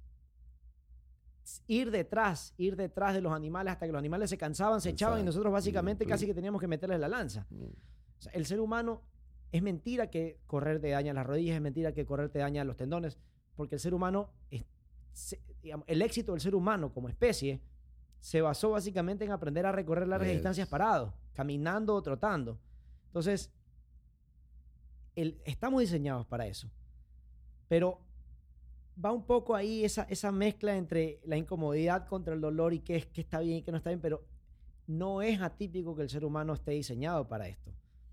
ir detrás, ir detrás de los animales hasta que los animales se cansaban, se Exacto. echaban y nosotros básicamente mm, casi que teníamos que meterles la lanza. Mm. O sea, el ser humano, es mentira que correr te daña las rodillas, es mentira que correr te daña los tendones, porque el ser humano, es, se, digamos, el éxito del ser humano como especie se basó básicamente en aprender a recorrer largas yes. distancias parado, caminando o trotando. Entonces, el, estamos diseñados para eso. Pero va un poco ahí esa, esa mezcla entre la incomodidad contra el dolor y qué, es, qué está bien y qué no está bien, pero no es atípico que el ser humano esté diseñado para esto.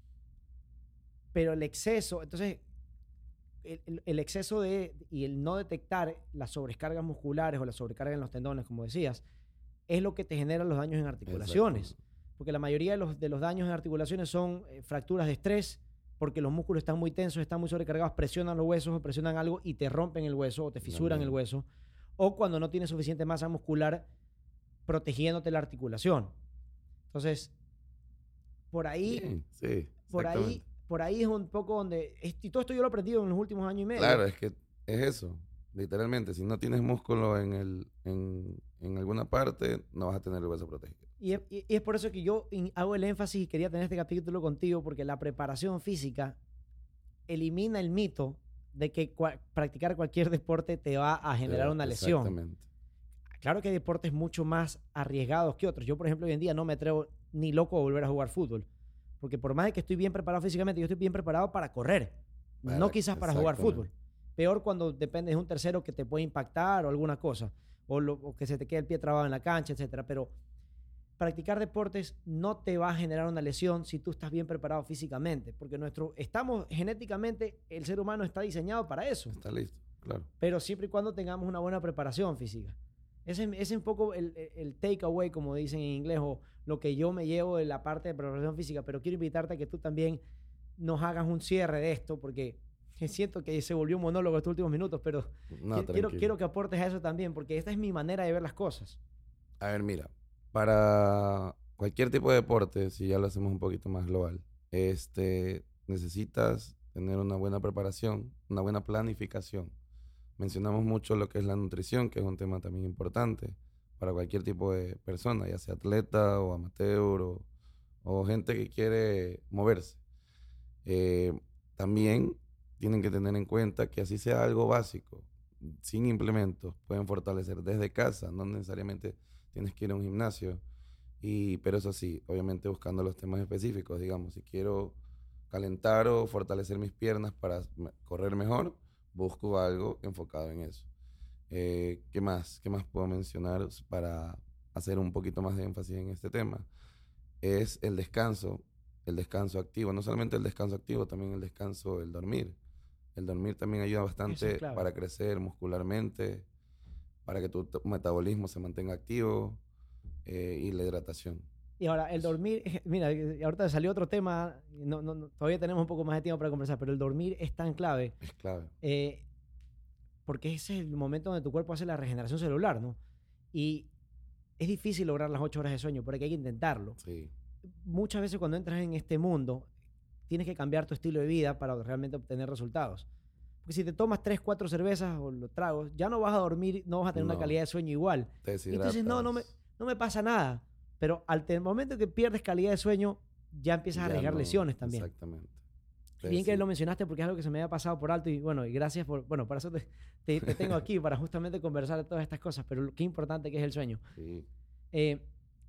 Pero el exceso, entonces, el, el, el exceso de, y el no detectar las sobrecargas musculares o la sobrecarga en los tendones, como decías, es lo que te genera los daños en articulaciones. Exacto. Porque la mayoría de los, de los daños en articulaciones son eh, fracturas de estrés, porque los músculos están muy tensos, están muy sobrecargados, presionan los huesos o presionan algo y te rompen el hueso o te fisuran el hueso. O cuando no tienes suficiente masa muscular protegiéndote la articulación. Entonces, por ahí, Bien, sí, por ahí, por ahí es un poco donde... Y todo esto yo lo he aprendido en los últimos años y medio. Claro, es que es eso. Literalmente, si no tienes músculo en, el, en, en alguna parte, no vas a tener el hueso protegido. Y es, y es por eso que yo hago el énfasis y quería tener este capítulo contigo, porque la preparación física elimina el mito de que cua- practicar cualquier deporte te va a generar sí, una lesión. Exactamente. Claro que hay deportes mucho más arriesgados que otros. Yo, por ejemplo, hoy en día no me atrevo ni loco a volver a jugar fútbol, porque por más de que estoy bien preparado físicamente, yo estoy bien preparado para correr, vale, no quizás para jugar fútbol. Peor cuando dependes de un tercero que te puede impactar o alguna cosa, o, lo, o que se te quede el pie trabado en la cancha, etcétera. Pero practicar deportes no te va a generar una lesión si tú estás bien preparado físicamente, porque nuestro, estamos genéticamente, el ser humano está diseñado para eso. Está listo, claro. Pero siempre y cuando tengamos una buena preparación física. Ese, ese es un poco el, el takeaway, como dicen en inglés, o lo que yo me llevo de la parte de preparación física. Pero quiero invitarte a que tú también nos hagas un cierre de esto, porque siento que se volvió un monólogo estos últimos minutos, pero no, quiero, quiero que aportes a eso también, porque esta es mi manera de ver las cosas. A ver, mira, para cualquier tipo de deporte, si ya lo hacemos un poquito más global, este, necesitas tener una buena preparación, una buena planificación. Mencionamos mucho lo que es la nutrición, que es un tema también importante para cualquier tipo de persona, ya sea atleta o amateur o, o gente que quiere moverse. Eh, también tienen que tener en cuenta que así sea algo básico, sin implementos, pueden fortalecer desde casa, no necesariamente tienes que ir a un gimnasio, y, pero eso sí, obviamente buscando los temas específicos, digamos, si quiero calentar o fortalecer mis piernas para me- correr mejor, busco algo enfocado en eso. Eh, ¿qué más? ¿Qué más puedo mencionar para hacer un poquito más de énfasis en este tema? Es el descanso, el descanso activo, no solamente el descanso activo, también el descanso, el dormir. El dormir también ayuda Eso es bastante clave. para crecer muscularmente, para que tu t- metabolismo se mantenga activo, eh, y la hidratación. Y ahora, el dormir, mira, eh, ahorita salió otro tema, no, no, no, todavía tenemos un poco más de tiempo para conversar, pero el dormir es tan clave, Es clave. eh, porque ese es el momento donde tu cuerpo hace la regeneración celular, ¿no? Y es difícil lograr las ocho horas de sueño, porque hay que intentarlo. Sí, Muchas veces cuando entras en este mundo, tienes que cambiar tu estilo de vida para realmente obtener resultados. Porque si te tomas tres, cuatro cervezas o los tragos, ya no vas a dormir, no vas a tener una no, calidad de sueño igual. te Y tú dices, no, no me, deshidratas, no me pasa nada. Pero al te- momento que pierdes calidad de sueño, ya empiezas a ya arriesgar no, lesiones también. exactamente. Y Te bien que deshi- lo mencionaste porque es algo que se me había pasado por alto y bueno, y gracias por, bueno, para eso te, te- te tengo aquí, para justamente conversar de todas estas cosas, pero lo- qué importante que es el sueño. sí, Eh,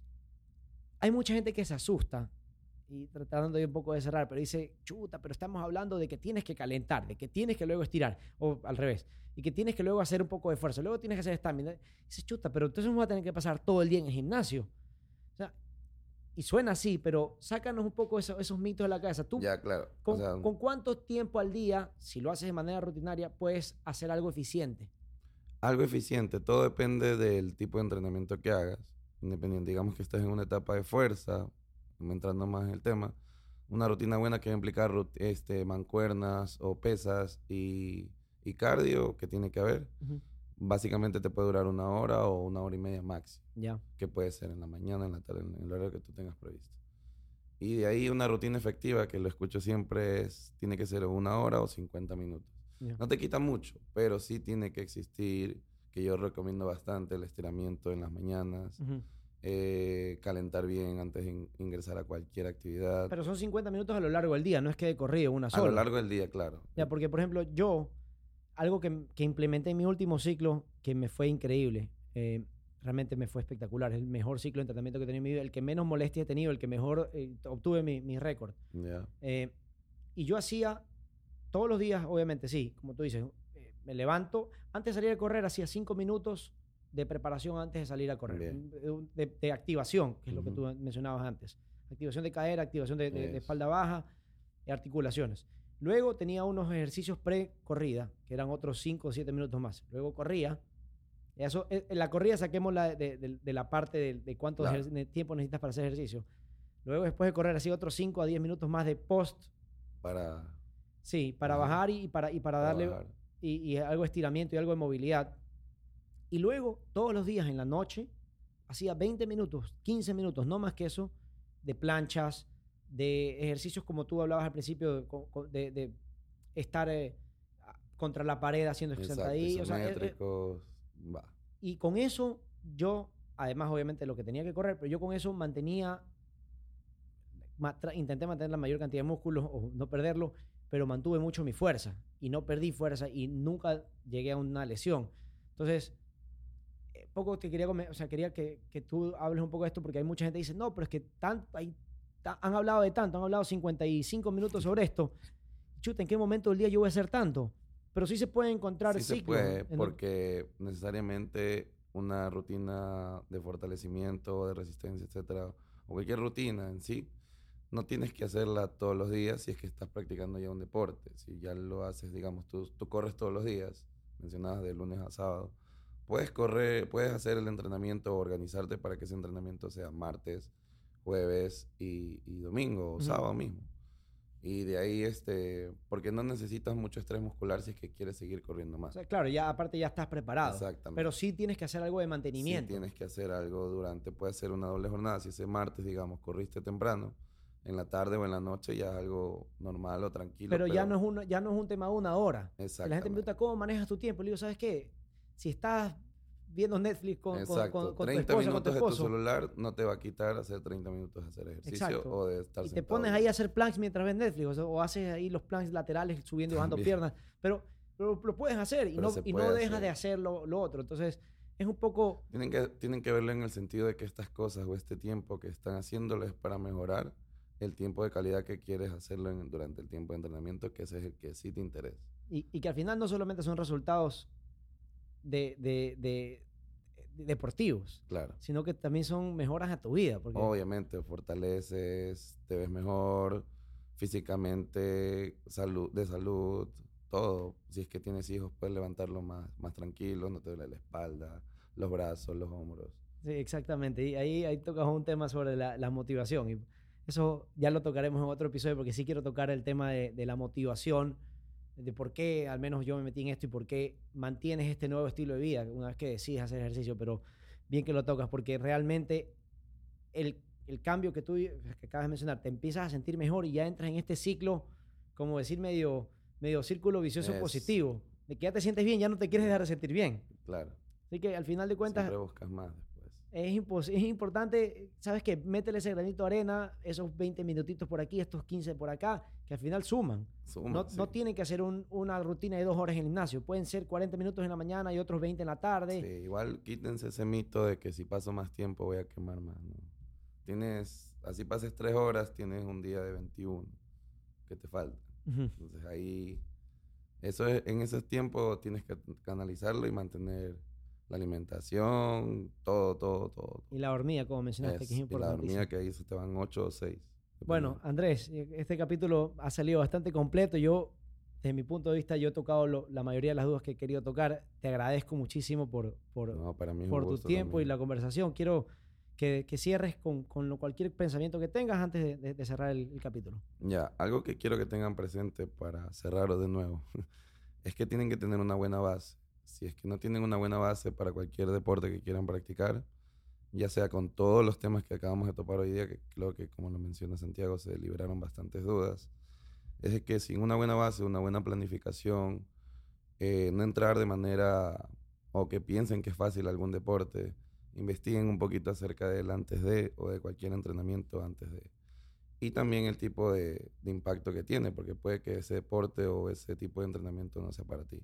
Hay mucha gente que se asusta y tratando de un poco de cerrar, pero dice, chuta, pero estamos hablando de que tienes que calentar, de que tienes que luego estirar, o al revés, y que tienes que luego hacer un poco de esfuerzo, luego tienes que hacer estamina. Dice, chuta, pero entonces vamos a tener que pasar todo el día en el gimnasio. O sea, y suena así, pero sácanos un poco eso- esos mitos de la cabeza. Tú, ya claro. O ¿con, sea, con cuánto tiempo al día, si lo haces de manera rutinaria, puedes hacer algo eficiente? algo eficiente, todo depende del tipo de entrenamiento que hagas. Independiente, digamos que estés en una etapa de fuerza, entrando más en el tema, una rutina buena que va a implicar rut- este, mancuernas o pesas y, y cardio que tiene que haber. Ujú. Básicamente te puede durar una hora o una hora y media máximo, Ya. que puede ser en la mañana, en la tarde, en el horario que tú tengas previsto. Y de ahí una rutina efectiva, que lo escucho siempre, es, tiene que ser una hora o cincuenta minutos. Ya. No te quita mucho, pero sí tiene que existir, que yo recomiendo bastante, el estiramiento en las mañanas, Ujú. eh, calentar bien antes de in- ingresar a cualquier actividad. Pero son cincuenta minutos a lo largo del día, no es que de corrido, una A sola. lo largo del día, claro. Ya, porque por ejemplo, yo, algo que, que implementé en mi último ciclo, que me fue increíble, eh, realmente me fue espectacular, es el mejor ciclo de entrenamiento que he tenido en mi vida, el que menos molestia he tenido, el que mejor eh, obtuve mi, mi récord. Ya, Eh, y yo hacía todos los días, obviamente, sí, como tú dices, eh, me levanto, antes de salir a correr, hacía cinco minutos de preparación antes de salir a correr, Bien. un- de, de activación, que es lo que Ujú. tú mencionabas antes. Activación de cadera, activación de, de- de Eso. espalda baja, y articulaciones. Luego tenía unos ejercicios pre-corrida, que eran otros cinco o siete minutos más. Luego corría. Eso, eh, en la corrida saquemos la, de, de- de la parte de, de cuánto Claro. ejer- de tiempo necesitas para hacer ejercicio. Luego, después de correr, así otros cinco a diez minutos más de post. para, Sí, para Ajá. bajar y para, y para para darle bajar. y, y algo de estiramiento y algo de movilidad. Y luego, todos los días en la noche, hacía veinte minutos, quince minutos, no más que eso, de planchas, de ejercicios como tú hablabas al principio, de, co- co- de- de estar eh, a- contra la pared haciendo Exacto, sentadillas. O sea, eh, eh, isométricos, va. y con eso yo, además obviamente lo que tenía que correr, pero yo con eso mantenía, ma- tra- intenté mantener la mayor cantidad de músculos o no perderlo, pero mantuve mucho mi fuerza y no perdí fuerza y nunca llegué a una lesión. Entonces, eh, poco te quería, come- o sea, quería que, que tú hables un poco de esto porque hay mucha gente que dice, no, pero es que tan, hay, ta- han hablado de tanto, han hablado cincuenta y cinco minutos sobre esto. Chuta, ¿en qué momento del día yo voy a hacer tanto? Pero sí se puede encontrar Sí se ciclos. puede, en lo- porque necesariamente una rutina de fortalecimiento, de resistencia, etcétera, o cualquier rutina en sí, no tienes que hacerla todos los días si es que estás practicando ya un deporte. Si ya lo haces, digamos, tú, tú corres todos los días, mencionabas de lunes a sábado, puedes correr, puedes hacer el entrenamiento o organizarte para que ese entrenamiento sea martes, jueves y, y domingo o Ujú. sábado mismo. Y de ahí, este, porque no necesitas mucho estrés muscular si es que quieres seguir corriendo O más. sea, claro, ya aparte ya estás preparado. Exactamente. Pero sí tienes que hacer algo de Sí mantenimiento. tienes que hacer algo durante, puede ser una doble jornada. Si ese martes, digamos, corriste temprano, en la tarde o en la noche ya es algo normal o tranquilo. pero ya no, es un, ya no es un tema de una hora. Que la gente me Exactamente. pregunta, ¿cómo manejas tu tiempo? Le digo, ¿sabes qué? Si estás viendo Netflix con, con, Exacto. con, con tu treinta esposa, con tu minutos de tu esposo. celular no te va a quitar hacer treinta minutos de hacer ejercicio. Exacto. O de estar Y te sentado pones bien. ahí a hacer planks mientras ves Netflix, o, sea, o haces ahí los planks laterales subiendo y bajando También. piernas, pero, pero lo puedes hacer y Pero no, se y no puede dejas hacer. de hacer lo, lo otro. Entonces, es un poco... Tienen que, tienen que verlo en el sentido de que estas cosas o este tiempo que están haciéndolo es para mejorar el tiempo de calidad que quieres hacerlo en- durante el tiempo de entrenamiento, que ese es el que sí te interesa. Y, y que al final no solamente son resultados de, de, de- de deportivos, Claro. sino que también son mejoras a tu vida. Porque, Obviamente, fortaleces, te ves mejor físicamente, salud, de salud, todo. Si es que tienes hijos, puedes levantarlo más, más tranquilo, no te duele la espalda, los brazos, los hombros. sí, exactamente. Y ahí, ahí tocas un tema sobre la, la motivación. Y eso ya lo tocaremos en otro episodio porque sí quiero tocar el tema de, de la motivación, de por qué al menos yo me metí en esto y por qué mantienes este nuevo estilo de vida una vez que decides hacer ejercicio. Pero bien que lo tocas porque realmente el, el cambio que tú que acabas de mencionar, te empiezas a sentir mejor y ya entras en este ciclo, como decir, medio, medio círculo vicioso Es- positivo, de que ya te sientes bien, ya no te quieres dejar de sentir bien. Claro. Así que al final de cuentas... Siempre buscas más después. Es, impos- es importante, ¿sabes qué? Métele ese granito de arena, esos veinte minutitos por aquí, estos quince por acá, que al final suman. Suma, No, sí. no tienen que hacer un- una rutina de dos horas en el gimnasio. Pueden ser cuarenta minutos en la mañana y otros veinte en la tarde. Sí, igual quítense ese mito de que si paso más tiempo voy a quemar más, ¿no? Tienes, así pases tres horas, tienes un día de veintiuno que te falta. Ujú. Entonces ahí, eso es, en ese tiempo tienes que canalizarlo y mantener la alimentación, todo, todo, todo. Y la hormiga, como mencionaste, Es- que es y la importantísimo. hormiga que ahí se te van ocho o seis. Bueno, Andrés, eh, este capítulo ha salido bastante completo. Yo, desde mi punto de vista, yo he tocado lo- la mayoría de las dudas que he querido tocar. Te agradezco muchísimo por, por, No, para mí es un por tu gusto tiempo y también. la conversación. Quiero que, que cierres con, con lo- cualquier pensamiento que tengas antes de, de- de cerrar el, el capítulo. Ya, algo que quiero que tengan presente para cerrarlo de nuevo es que tienen que tener una buena base. Si es que no tienen una buena base para cualquier deporte que quieran practicar, ya sea con todos los temas que acabamos de topar hoy día, que creo que como lo menciona Santiago, se liberaron bastantes dudas, es de que sin una buena base, una buena planificación, eh, no entrar de manera o que piensen que es fácil algún deporte, investiguen un poquito acerca de él antes de o de cualquier entrenamiento antes de. Y también el tipo de, de impacto que tiene, porque puede que ese deporte o ese tipo de entrenamiento no sea para ti.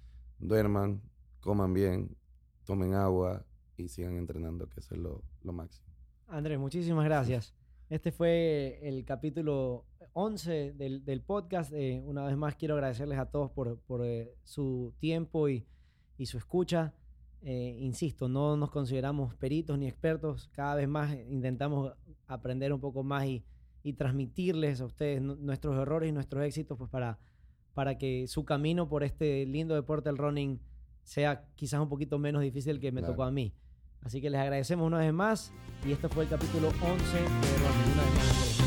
Duerman, coman bien, tomen agua y sigan entrenando, que eso es lo, lo máximo. Andrés, muchísimas gracias. Este fue el capítulo once del, del podcast. Eh, una vez más quiero agradecerles a todos por, por eh, su tiempo y, y su escucha. Eh, insisto, no nos consideramos peritos ni expertos. Cada vez más intentamos aprender un poco más y, y transmitirles a ustedes nu- nuestros errores y nuestros éxitos, pues para, para que su camino por este lindo deporte, el running, sea quizás un poquito menos difícil que me Claro. tocó a mí. Así que les agradecemos una vez más y esto fue el capítulo once de Running. Una vez más, Andrés.